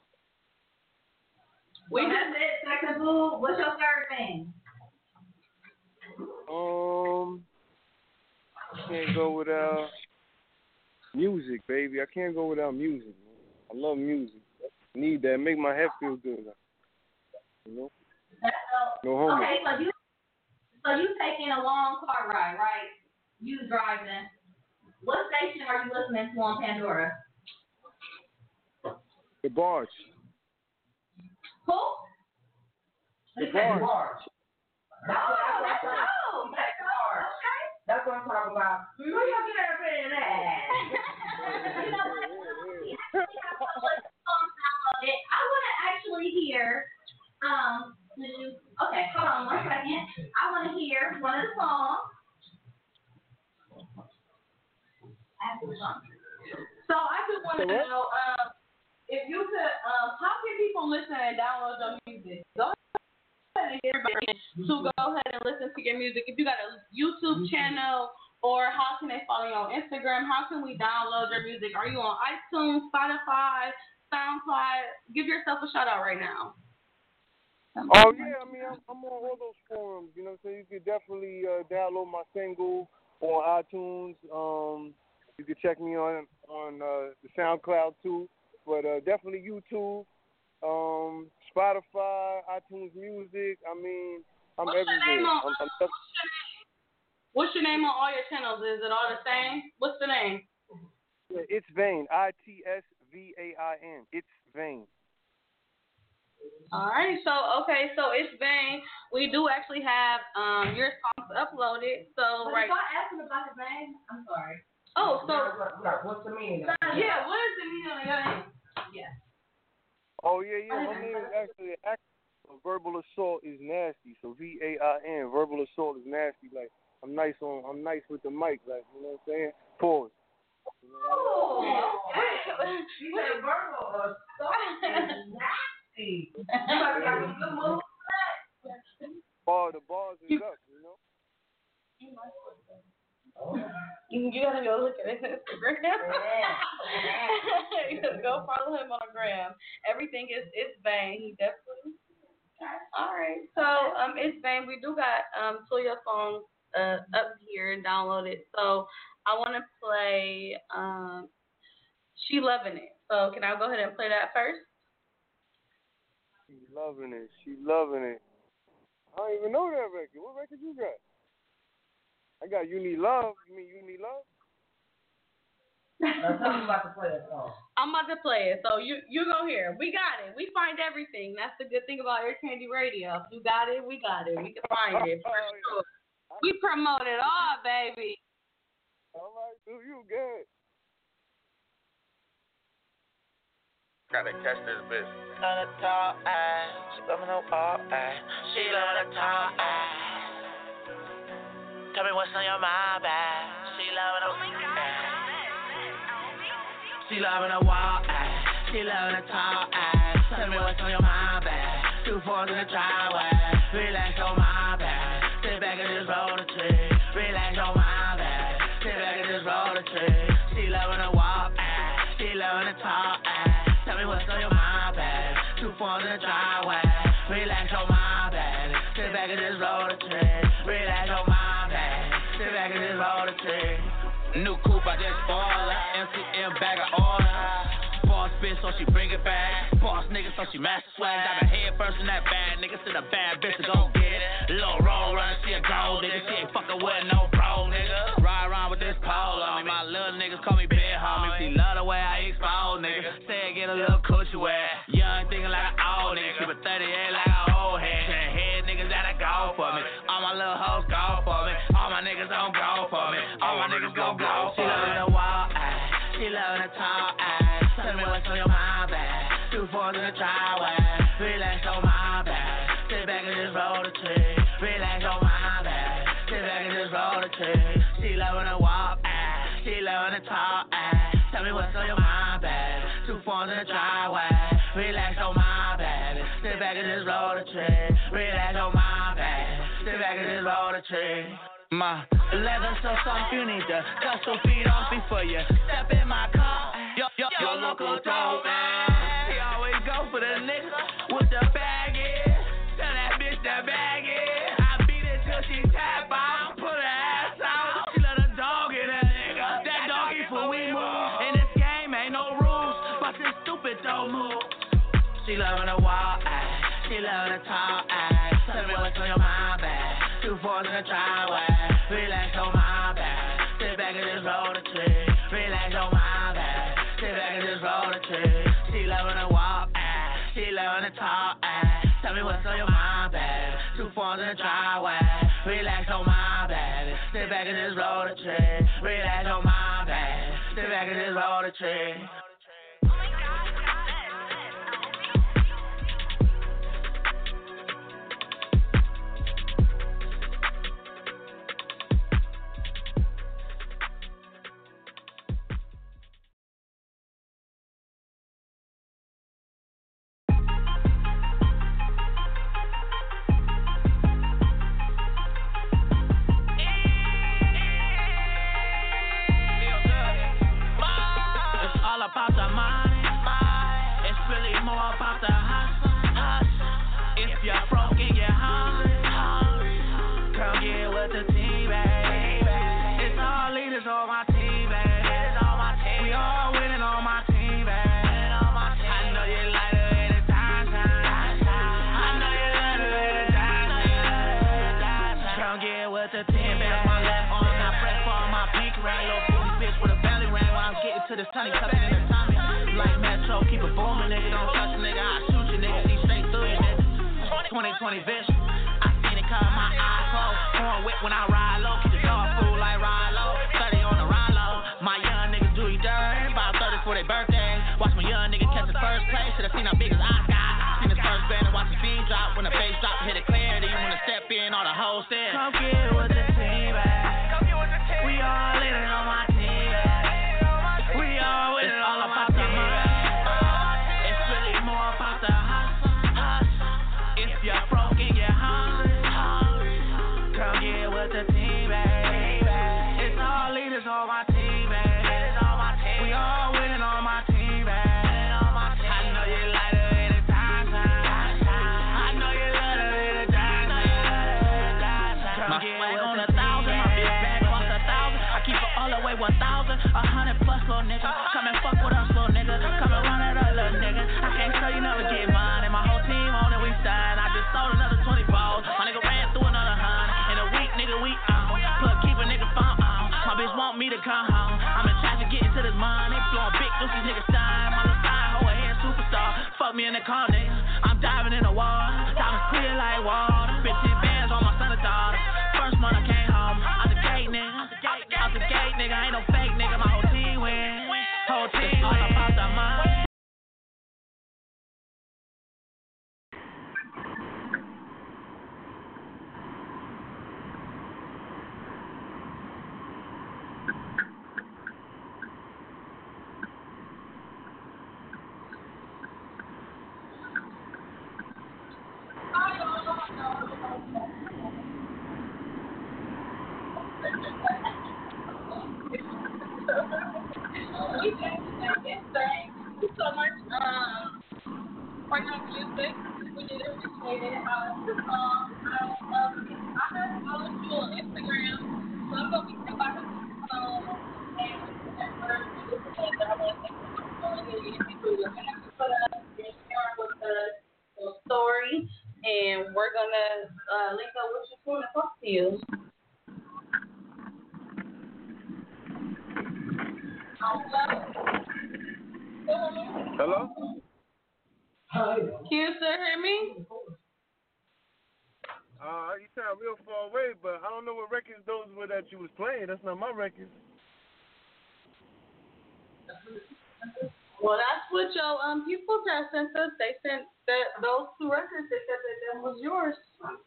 We so that's it, sex and food. What's your third thing? Um, I can't go without music, baby. I can't go without music. Man. I love music. I need that. Make my head feel good. You know? No homo. Okay, so you so you taking a long car ride, right? You driving. What station are you listening to on Pandora? The Barge. Who? The Barge. Oh, that's what oh, that's okay. That's what I'm talking about. Who you get up in that? You know what? I want to actually hear. Um, okay, hold on one second. I want to hear one of the songs. So I just wanted to know um, if you could, um, how can people listen and download your music? Go ahead and get everybody to go ahead and listen to your music. If you got a YouTube channel, or how can they follow you on Instagram? How can we download your music? Are you on iTunes, Spotify, SoundCloud? Give yourself a shout out right now. Oh yeah, I mean I'm, I'm on all those forums, you know, so you could definitely uh, download my single on iTunes. Um, you could check me on on uh, the SoundCloud too, but uh, definitely YouTube, um, Spotify, iTunes Music. I mean, I'm what's everywhere. Your on, I'm, I'm what's, your what's your name on all your channels? Is it all the same? What's the name? Yeah, it's Vane. I T S V A I N. It's Vane. All right, so okay, so it's Vane. We do actually have um your songs uploaded. So but right. If I ask him about his name, I'm sorry. Oh, so what's the meaning? Yeah, what is the meaning of your name? Yeah. Oh yeah, yeah. My name is actually Verbal Assault is nasty. So V A I N. Verbal Assault is nasty. Like I'm nice on. I'm nice with the mic. Like you know what I'm saying. Pause. Oh, okay. You said verbal assault is nasty. You must got some good moves for that. Bar, the bars is up, you know. You, you gotta go look at his Instagram. Go follow him on the gram. Everything is it's Vane. He definitely. All right. So um, it's Vane. We do got um two of your songs uh up here and downloaded. So I want to play um She Loving It. So can I go ahead and play that first? She loving it. She loving it. I don't even know that record. What record you got? I got You Need Love. You mean You Need Love? Now tell me about the player song. I'm about to play it, so you you go here. We got it. We find everything. That's the good thing about Air Candy Radio. If you got it, we got it. We can find it for sure. We promote it all, baby. All right, do you good? Gotta catch this bitch. Love the tall ass, she love the ball ass. She love the tall ass. Tell me what's on your mind, babe. She loving the ass. She loving the wall ass. She loving the tall ass. Tell me what's on your mind, babe. Two fours in the driveway. Relax on my back. Sit back and just roll the tree. Relax on my back. Sit back and just roll the tree. She loving the wall ass. She loving the tall ass. Tell me what's on your mind, babe. Two fours in the driveway. Relax on my back. Sit back and just roll the tree. Relax on my back. Sit back and just roll the tree. New coupe, I just bought her. M C M bag of order. Boss bitch, so she bring it back. Boss nigga, so she master swag. Dive head first in that bad nigga. Send a bad bitch to go get it. Little roll runner, she a gold nigga. She ain't fucking with no bro nigga. Ride around with this pole on me. My little niggas call me big homie. She love the way I expose nigga. Say I get a little coochie wear. Young thinking like an old nigga. Keep a thirty-eight like an old head. Ten head niggas that'll go for me. All my little hoes go for me. All my niggas don't go for me. All my niggas gon' go for me. She loving the wild ass. She loving the tall ass. Tell me what's on your mind, back. Two fours in the driveway. Relax on my back. Sit back and just roll the tree. Relax on my back. Sit back and just roll the tree. She loving the wild ass. She loving the tall ass. Tell me what's on your mind, back. Two fours in the driveway. Relax on my back. Sit back and just roll the tree. Relax on my back. Sit back and just roll the tree. My leather so soft, you need to dust your feet off before you step in my car. Yo, yo, yo, local dope, man. He always go for the nigga with the baggie. Tell that bitch that baggie. I beat it till she tap out, put her ass out. She let a dog in that nigga. That doggy for we move. In this game ain't no rules, but this stupid don't move. She loving a wild ass. She loving a tall ass. Tell me what's on your mind, back. Two fours in the driveway. Relax on my back. Sit back and just roll the tree. Relax on my back. Sit back and just roll the tree. She loving a wild ass. She loving a tall ass. Tell me what's on your mind, back. Two fours in the driveway. Relax on my back. Sit back and just roll the tree. Relax on my back. Sit back and just roll the tree. About the money, it's really more about the hustle. If you're broke and you're hungry, come get with the team, baby. It's all leaders on my team, baby. We all winning on my team, baby. I know you like the way the time shine. I know you like the way the time shine. Come get with the team, baby. My left arm got press for my pinky ring. Little booty bitch with a belly ring while I'm getting to this tunny cup. Like Metro, keep it booming, nigga. Don't trust a nigga, I shoot you, nigga. See straight through you, nigga. twenty twenty vision. I seen it cut my eyes closed. Pouring whip when I ride low. Keep the dog fool like ride low. thirty on the ride low. My young niggas do you dirt. About thirty for their birthday. Watch my young nigga catch the first place. Should've seen how big his eyes got. Seen his first band and watch the beat drop. When the bass drop, hit it clear. Then you wanna step in, all the hoes said. Come get with the team, back. We all in it on my team, back. We all with it all about the money. You're broke and you're hungry. Come get with the team, baby. It's all leaders on my team, baby. We all winning on my team, baby. I know you like the way the time shine. I know you love the way the time shine. Come get with the these niggas shine. My little side hoe a hair superstar. Fuck me in the car, nigga. I'm diving in the water. Diamonds clear like water. fifteen bands on my son and daughter. First month I came home. Out the gate, nigga. Out the gate, nigga. Ain't no fake, nigga. My whole team win. Whole team win. All about that mind. We thank you so much um, for your music. We did appreciate it. Um, this song, I love it. I have followed you on Instagram, so I'm gonna be right back on the phone and whatever you do, and I want to thank you for following me. If you do, you're gonna have to put up and share with us your story, and we're gonna uh, link up with you soon and talk to you. Hello? Can you still hear me? Uh, you sound real far away, but I don't know what records those were that you was playing. That's not my records. Well, that's what your um people just sent us. They sent that those two records. They said that that was yours.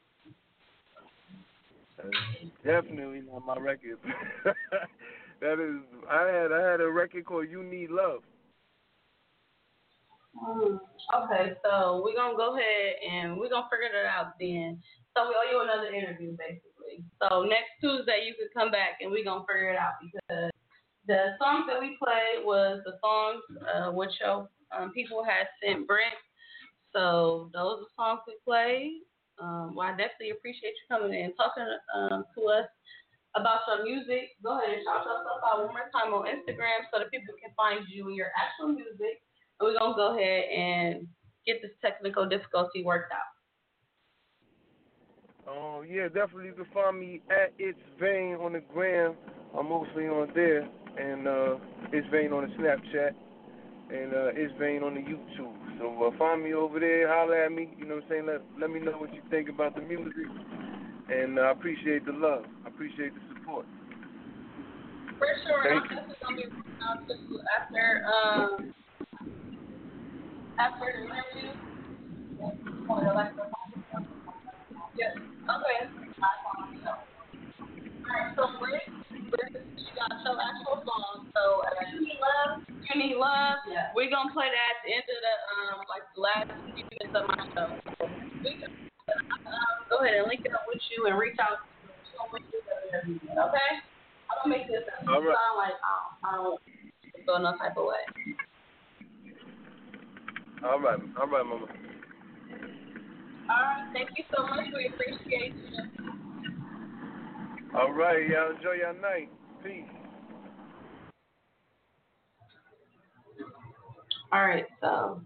That's definitely not my record. That is, I had I had a record called "You Need Love." Mm, okay, so we're gonna go ahead and we're gonna figure that out then. So we owe you another interview, basically. So next Tuesday you could come back and we're gonna figure it out because the songs that we played was the songs uh, which your um, people had sent Brent. So those are songs we played. Um, well, I definitely appreciate you coming in and talking um, to us about your music. Go ahead and shout yourself out one more time on Instagram so that people can find you and your actual music. And we're going to go ahead and get this technical difficulty worked out. Oh, yeah, definitely you can find me at It's Vain on the gram. I'm mostly on there. And uh, It's Vain on the Snapchat. And uh, It's Vain on the YouTube. So uh, find me over there, holler at me. You know what I'm saying? Let, let me know what you think about the music. And uh, I appreciate the love. I appreciate the support. For sure. Thank I'm definitely going to be reaching out to you after, um, after the interview. Yes. Okay. Alright, so Rick, Rick, you got your actual song. So uh, you need love. You need love. Yeah. We're gonna play that at the end of the um like the last few minutes of my show. We can um, go ahead and link it up with you and reach out to you. Okay? I'm gonna make this All right. sound like I don't, I don't go no type of way. All right. All right, mama. All right. Thank you so much. We appreciate you. All right, y'all enjoy your night. Peace. All right, so.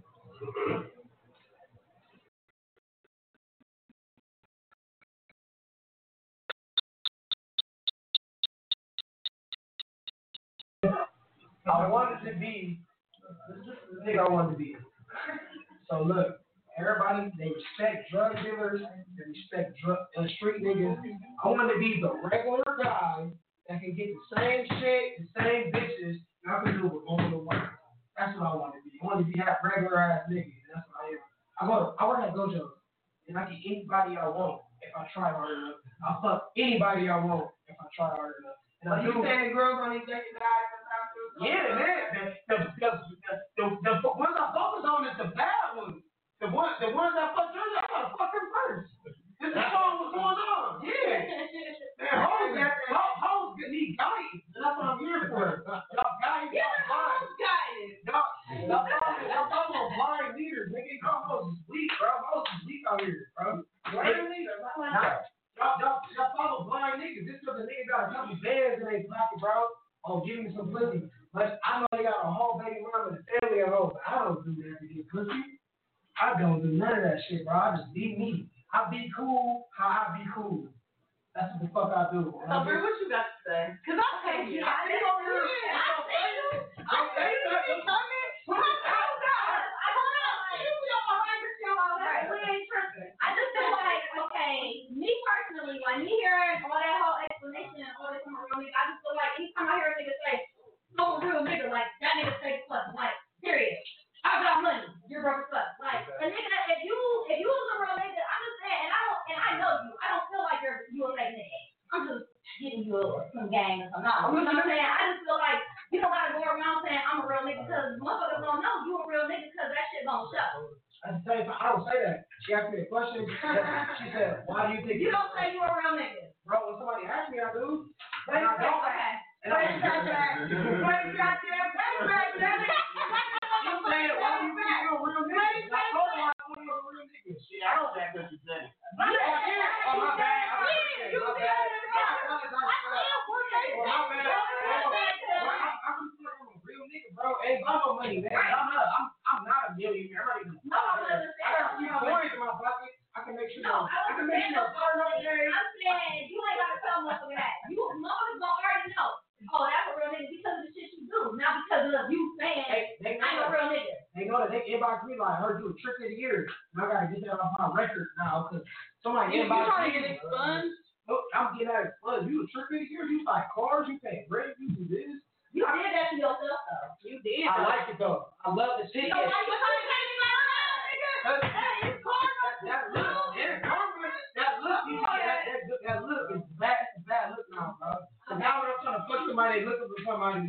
I wanted to be, this is the thing I wanted to be. So look, everybody, they respect drug dealers, they respect drug, uh, street niggas. I wanted to be the regular guy that can get the same shit, the same bitches, and I can do it over the world. That's what I want to be. I want to be that regular ass nigga, and that's what I am. I go, I work at Gojo, and I get anybody I want if I try hard enough. I'll fuck anybody I want if I try hard enough. And I you do. saying girls on these dating guys sometimes too? Yeah, man. The, the, the, the, the, the ones I focus on is the bad ones. The ones, the ones that fuck girls, I gotta fuck them first. This is all what's going on. Yeah. Man, hoes, hoes, hoes need guidance. That's what I'm here for. Y'all guidance, y'all blind. Y'all, y'all, y'all talking about blind leaders. Nigga, y'all hoes is weak, bro. Hoes is weak out here, bro. Blind leaders. Y'all, y'all, y'all follow blind niggas. This is a nigga got a couple bands in their pocket, bro. Oh, give me some pussy. But I know they got a whole baby mama and a family at home. I don't do that to get pussy. I don't do none of that shit, bro. I just be me. I be cool how I be cool. That's what the fuck I do. So, Brie, what you got to say? Because I hate you. I hate you. I hate you. I hate you. Oh God! I don't know. You be on my right to tell all that. We ain't tripping. I just feel like, okay, me personally, like me hearing all that whole explanation and all this from a real nigga, I just feel like anytime I hear a nigga say, "I'm a real nigga," like that nigga fake fuck, like period. I got money. You're broke as fuck. Like a nigga, if you if you was a real nigga, I'm just saying, and I don't and I know you. I don't feel like you're you a fake nigga. I'm just getting you some gang or something. No, you know what I'm saying? I just feel like you don't gotta go around saying I'm a real nigga because motherfuckers don't know you a real nigga because that shit don't show. At the same time, I don't say that. She asked me a question. She said, "Why do you think?" You don't say you a real nigga, bro. When somebody asks me, I do. But and I don't. Okay. And I don't. Wait, goddamn, back, damn it. You saying, "Why do you think you're a real nigga?" I told her I want a real nigga. Shit, I don't think that's what you said. Oh, my bad. You My did. bad. I Well, my bad. I'm a real nigga, bro. Ain't about no money, man. I'm not. I'm. I'm not a millionaire. I'm not even. No, I'm I got a few coins in my pocket. I can make sure. No, I can make sure. I'm saying you ain't gotta tell motherfucker that. You motherfuckers gonna already know. Oh, that's a real nigga because of the shit you do, not because of you saying Hey, they know I'm a real nigga. They know that they inbox me like, I heard you a trick of the year. And I gotta get that off my record now because somebody You, you inbox trying me. to get expunged? Look, I'm getting that expunged. You a trick of the year? You buy cars? You pay rent? You do this? You did that to yourself though. You did. I like it though. I love the city. So why you trying to make me like that, nigga? Hey, it's karma. That look, yeah, karma. That look, you see, that, that, that look is bad. It's a bad look now, bro. So now when I'm trying to fuck somebody, they looking for somebody